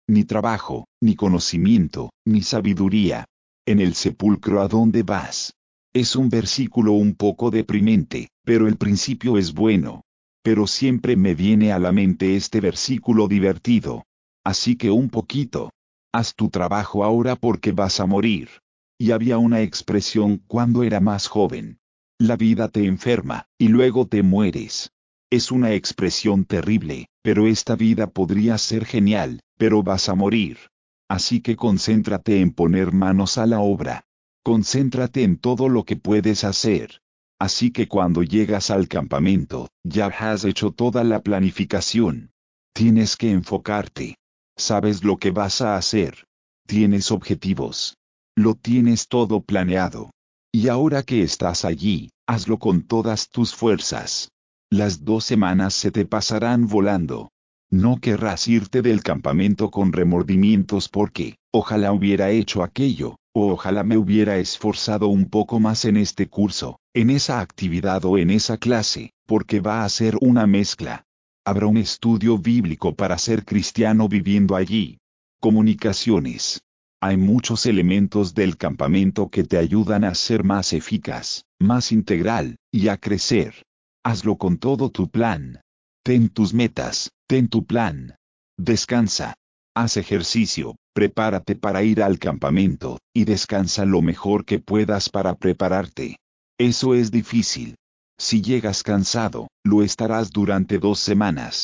ni conocimiento, ni sabiduría. En el sepulcro a donde vas. Es un versículo un poco deprimente, pero el principio es bueno. Pero siempre me viene a la mente este versículo divertido. Así que un poquito. Haz tu trabajo ahora porque vas a morir. Y había una expresión cuando era más joven. La vida te enferma, y luego te mueres. Es una expresión terrible, pero esta vida podría ser genial, pero vas a morir. Así que concéntrate en poner manos a la obra. Concéntrate en todo lo que puedes hacer. Así que cuando llegas al campamento, ya has hecho toda la planificación. Tienes que enfocarte. Sabes lo que vas a hacer. Tienes objetivos. Lo tienes todo planeado. Y ahora que estás allí, hazlo con todas tus fuerzas. Las 2 semanas se te pasarán volando. No querrás irte del campamento con remordimientos porque, ojalá hubiera hecho aquello, o ojalá me hubiera esforzado un poco más en este curso, en esa actividad o en esa clase, porque va a ser una mezcla. Habrá un estudio bíblico para ser cristiano viviendo allí. Comunicaciones. Hay muchos elementos del campamento que te ayudan a ser más eficaz, más integral, y a crecer. Hazlo con todo tu plan. Ten tus metas, ten tu plan. Descansa. Haz ejercicio, prepárate para ir al campamento, y descansa lo mejor que puedas para prepararte. Eso es difícil. Si llegas cansado, lo estarás durante 2 semanas.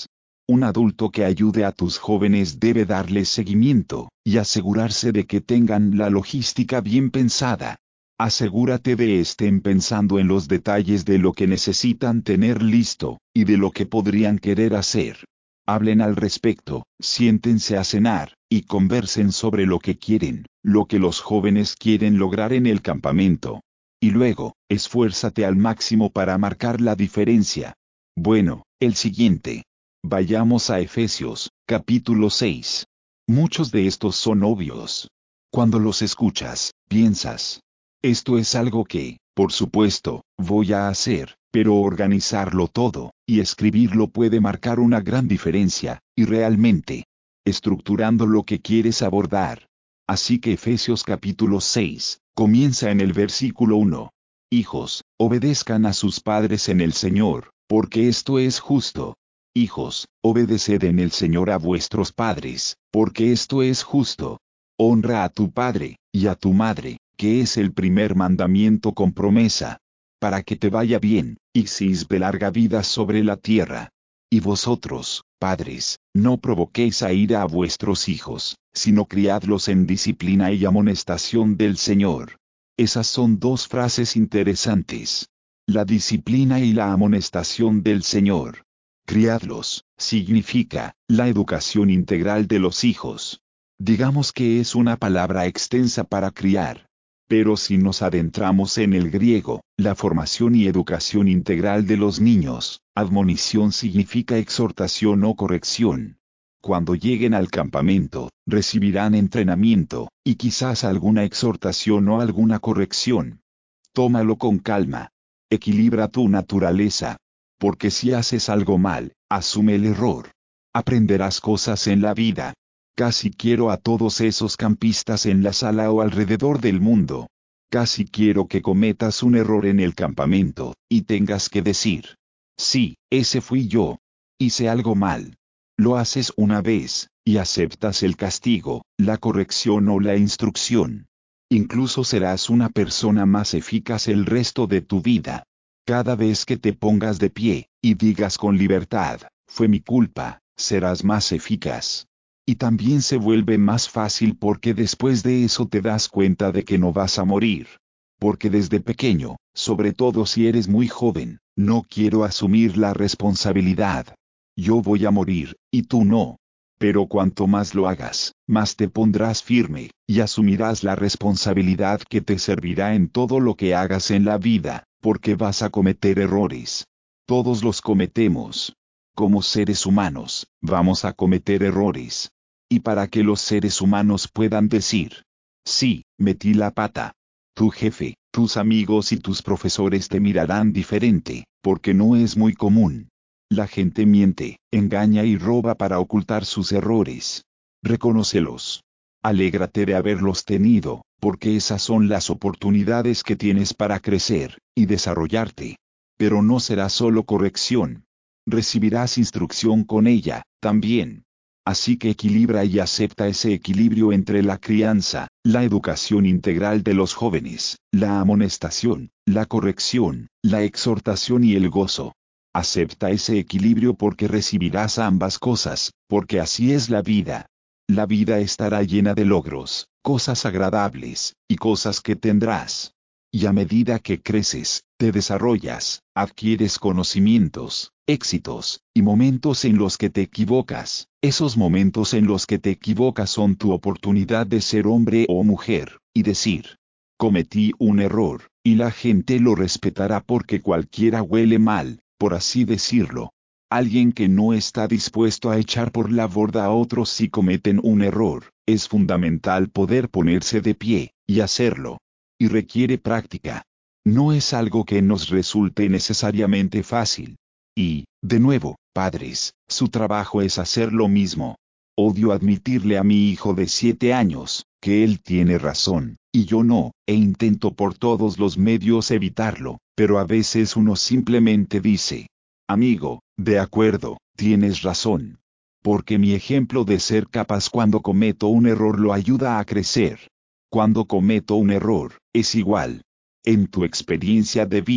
Un adulto que ayude a tus jóvenes debe darles seguimiento, y asegurarse de que tengan la logística bien pensada. Asegúrate de estén pensando en los detalles de lo que necesitan tener listo, y de lo que podrían querer hacer. Hablen al respecto, siéntense a cenar, y conversen sobre lo que quieren, lo que los jóvenes quieren lograr en el campamento. Y luego, esfuérzate al máximo para marcar la diferencia. Bueno, el siguiente. Vayamos a Efesios, capítulo 6. Muchos de estos son obvios. Cuando los escuchas, piensas. Esto es algo que, por supuesto, voy a hacer, pero organizarlo todo, y escribirlo puede marcar una gran diferencia, y realmente, estructurando lo que quieres abordar. Así que Efesios capítulo 6, comienza en el versículo 1. Hijos, obedezcan a sus padres en el Señor, porque esto es justo. Hijos, obedeced en el Señor a vuestros padres, porque esto es justo. Honra a tu padre, y a tu madre, que es el primer mandamiento con promesa, para que te vaya bien, y seas de larga vida sobre la tierra. Y vosotros, padres, no provoquéis a ira a vuestros hijos, sino criadlos en disciplina y amonestación del Señor. Esas son dos frases interesantes. La disciplina y la amonestación del Señor. Criadlos, significa, la educación integral de los hijos. Digamos que es una palabra extensa para criar. Pero si nos adentramos en el griego, la formación y educación integral de los niños, admonición significa exhortación o corrección. Cuando lleguen al campamento, recibirán entrenamiento, y quizás alguna exhortación o alguna corrección. Tómalo con calma. Equilibra tu naturaleza. Porque si haces algo mal, asume el error. Aprenderás cosas en la vida. Casi quiero a todos esos campistas en la sala o alrededor del mundo. Casi quiero que cometas un error en el campamento, y tengas que decir: sí, ese fui yo. Hice algo mal. Lo haces una vez, y aceptas el castigo, la corrección o la instrucción. Incluso serás una persona más eficaz el resto de tu vida. Cada vez que te pongas de pie, y digas con libertad: fue mi culpa, serás más eficaz. Y también se vuelve más fácil porque después de eso te das cuenta de que no vas a morir. Porque desde pequeño, sobre todo si eres muy joven, no quiero asumir la responsabilidad. Yo voy a morir, y tú no. Pero cuanto más lo hagas, más te pondrás firme, y asumirás la responsabilidad que te servirá en todo lo que hagas en la vida, porque vas a cometer errores. Todos los cometemos. Como seres humanos, vamos a cometer errores. Y para que los seres humanos puedan decir: sí, metí la pata. Tu jefe, tus amigos y tus profesores te mirarán diferente, porque no es muy común. La gente miente, engaña y roba para ocultar sus errores. Reconócelos. Alégrate de haberlos tenido, porque esas son las oportunidades que tienes para crecer y desarrollarte. Pero no será solo corrección. Recibirás instrucción con ella, también. Así que equilibra y acepta ese equilibrio entre la crianza, la educación integral de los jóvenes, la amonestación, la corrección, la exhortación y el gozo. Acepta ese equilibrio porque recibirás ambas cosas, porque así es la vida. La vida estará llena de logros, cosas agradables, y cosas que tendrás. Y a medida que creces, te desarrollas, adquieres conocimientos, éxitos, y momentos en los que te equivocas. Esos momentos en los que te equivocas son tu oportunidad de ser hombre o mujer, y decir: cometí un error, y la gente lo respetará porque cualquiera huele mal, por así decirlo. Alguien que no está dispuesto a echar por la borda a otros si cometen un error, es fundamental poder ponerse de pie, y hacerlo. Y requiere práctica. No es algo que nos resulte necesariamente fácil. Y, de nuevo, padres, su trabajo es hacer lo mismo. Odio admitirle a mi hijo de 7 años, que él tiene razón, y yo no, e intento por todos los medios evitarlo, pero a veces uno simplemente dice: amigo, de acuerdo, tienes razón. Porque mi ejemplo de ser capaz cuando cometo un error lo ayuda a crecer. Cuando cometo un error, es igual. En tu experiencia de vida,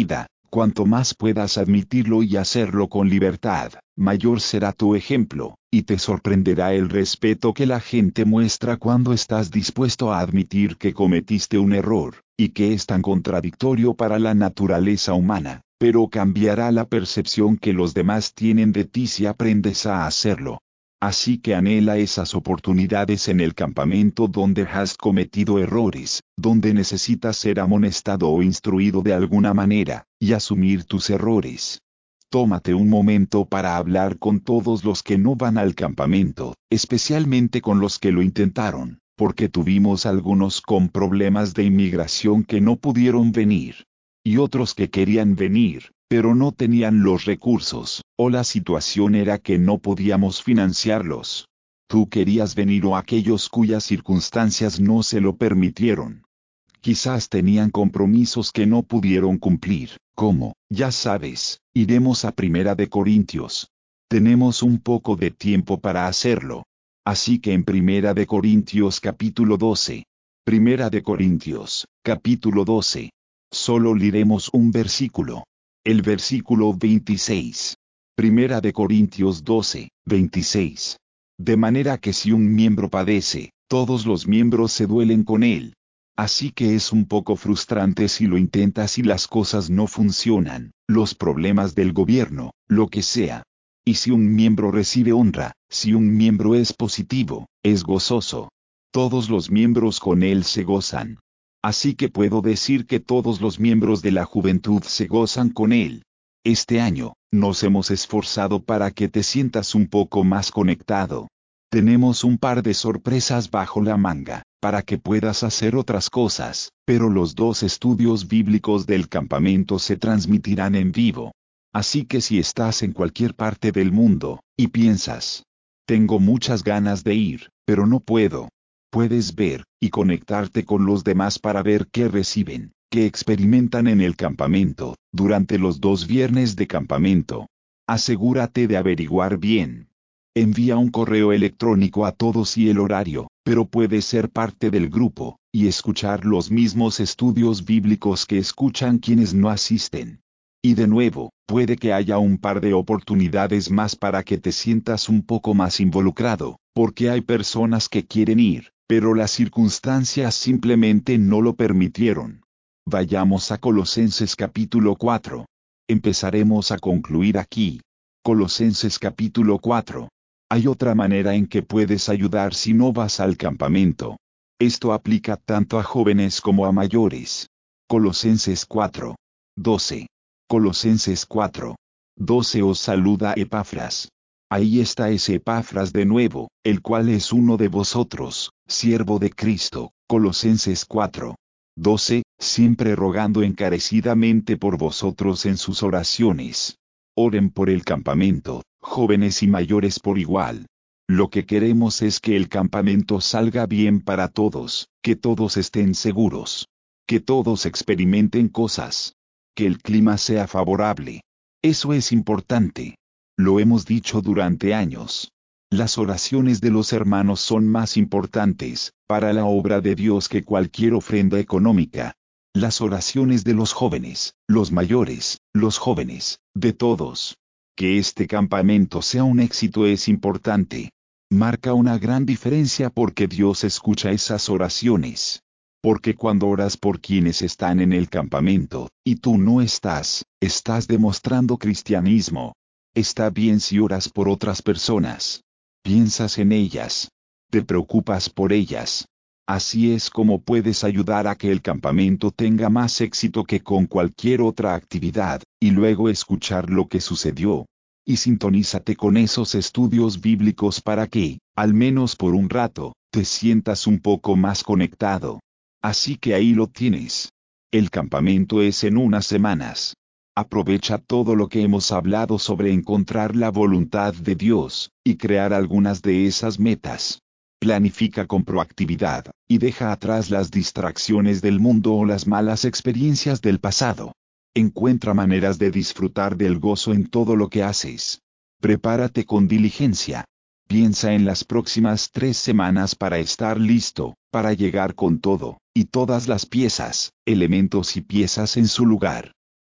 Cuanto más puedas admitirlo y hacerlo con libertad, mayor será tu ejemplo, y te sorprenderá el respeto que la gente muestra cuando estás dispuesto a admitir que cometiste un error, y que es tan contradictorio para la naturaleza humana, pero cambiará la percepción que los demás tienen de ti si aprendes a hacerlo. Así que anhela esas oportunidades en el campamento donde has cometido errores, donde necesitas ser amonestado o instruido de alguna manera, y asumir tus errores. Tómate un momento para hablar con todos los que no van al campamento, especialmente con los que lo intentaron, porque tuvimos algunos con problemas de inmigración que no pudieron venir. Y otros que querían venir, pero no tenían los recursos, o la situación era que no podíamos financiarlos. Tú querías venir o aquellos cuyas circunstancias no se lo permitieron. Quizás tenían compromisos que no pudieron cumplir, como, ya sabes, iremos a Primera de Corintios. Tenemos un poco de tiempo para hacerlo. Así que en Primera de Corintios capítulo 12. Primera de Corintios, capítulo 12. Solo leeremos un versículo. El versículo 26. Primera de Corintios 12, 26. De manera que si un miembro padece, todos los miembros se duelen con él. Así que es un poco frustrante si lo intentas y las cosas no funcionan, los problemas del gobierno, lo que sea. Y si un miembro recibe honra, si un miembro es positivo, es gozoso. Todos los miembros con él se gozan. Así que puedo decir que todos los miembros de la juventud se gozan con él. Este año, nos hemos esforzado para que te sientas un poco más conectado. Tenemos un par de sorpresas bajo la manga, para que puedas hacer otras cosas, pero los 2 estudios bíblicos del campamento se transmitirán en vivo. Así que si estás en cualquier parte del mundo, y piensas, tengo muchas ganas de ir, pero no puedo. Puedes ver, y conectarte con los demás para ver qué reciben, qué experimentan en el campamento, durante los 2 viernes de campamento. Asegúrate de averiguar bien. Envía un correo electrónico a todos y el horario, pero puedes ser parte del grupo, y escuchar los mismos estudios bíblicos que escuchan quienes no asisten. Y de nuevo, puede que haya un par de oportunidades más para que te sientas un poco más involucrado, porque hay personas que quieren ir, pero las circunstancias simplemente no lo permitieron. Vayamos a Colosenses capítulo 4. Empezaremos a concluir aquí. Colosenses capítulo 4. Hay otra manera en que puedes ayudar si no vas al campamento. Esto aplica tanto a jóvenes como a mayores. Colosenses 4. 12. Colosenses 4. 12 os saluda Epafras. Ahí está ese Epafras de nuevo, el cual es uno de vosotros, siervo de Cristo. Colosenses 4. 12, siempre rogando encarecidamente por vosotros en sus oraciones. Oren por el campamento, jóvenes y mayores por igual. Lo que queremos es que el campamento salga bien para todos, que todos estén seguros, que todos experimenten cosas, que el clima sea favorable. Eso es importante. Lo hemos dicho durante años. Las oraciones de los hermanos son más importantes, para la obra de Dios que cualquier ofrenda económica. Las oraciones de los jóvenes, los mayores, los jóvenes, de todos. Que este campamento sea un éxito es importante. Marca una gran diferencia porque Dios escucha esas oraciones. Porque cuando oras por quienes están en el campamento, y tú no estás, estás demostrando cristianismo. Está bien si oras por otras personas. Piensas en ellas. Te preocupas por ellas. Así es como puedes ayudar a que el campamento tenga más éxito que con cualquier otra actividad, y luego escuchar lo que sucedió. Y sintonízate con esos estudios bíblicos para que, al menos por un rato, te sientas un poco más conectado. Así que ahí lo tienes. El campamento es en unas semanas. Aprovecha todo lo que hemos hablado sobre encontrar la voluntad de Dios, y crear algunas de esas metas. Planifica con proactividad, y deja atrás las distracciones del mundo o las malas experiencias del pasado. Encuentra maneras de disfrutar del gozo en todo lo que haces. Prepárate con diligencia. Piensa en las próximas 3 semanas para estar listo, para llegar con todo, y todas las piezas, elementos y piezas en su lugar.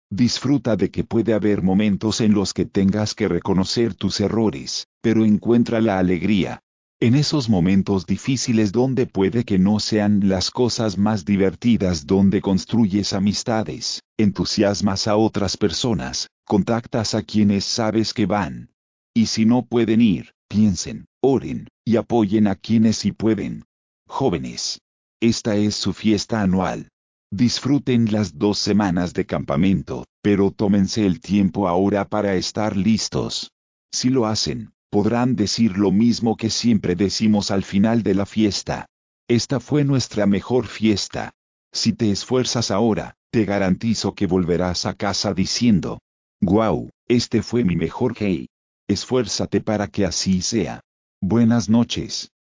Disfruta de que puede haber momentos en los que tengas que reconocer tus errores, pero encuentra la alegría en esos momentos difíciles donde puede que no sean las cosas más divertidas, donde construyes amistades, entusiasmas a otras personas, contactas a quienes sabes que van. Y si no pueden ir, piensen, oren, y apoyen a quienes sí pueden. Jóvenes, esta es su fiesta anual. Disfruten las 2 semanas de campamento, pero tómense el tiempo ahora para estar listos. Si lo hacen, podrán decir lo mismo que siempre decimos al final de la fiesta. Esta fue nuestra mejor fiesta. Si te esfuerzas ahora, te garantizo que volverás a casa diciendo, wow, este fue mi mejor hey. Esfuérzate para que así sea. Buenas noches.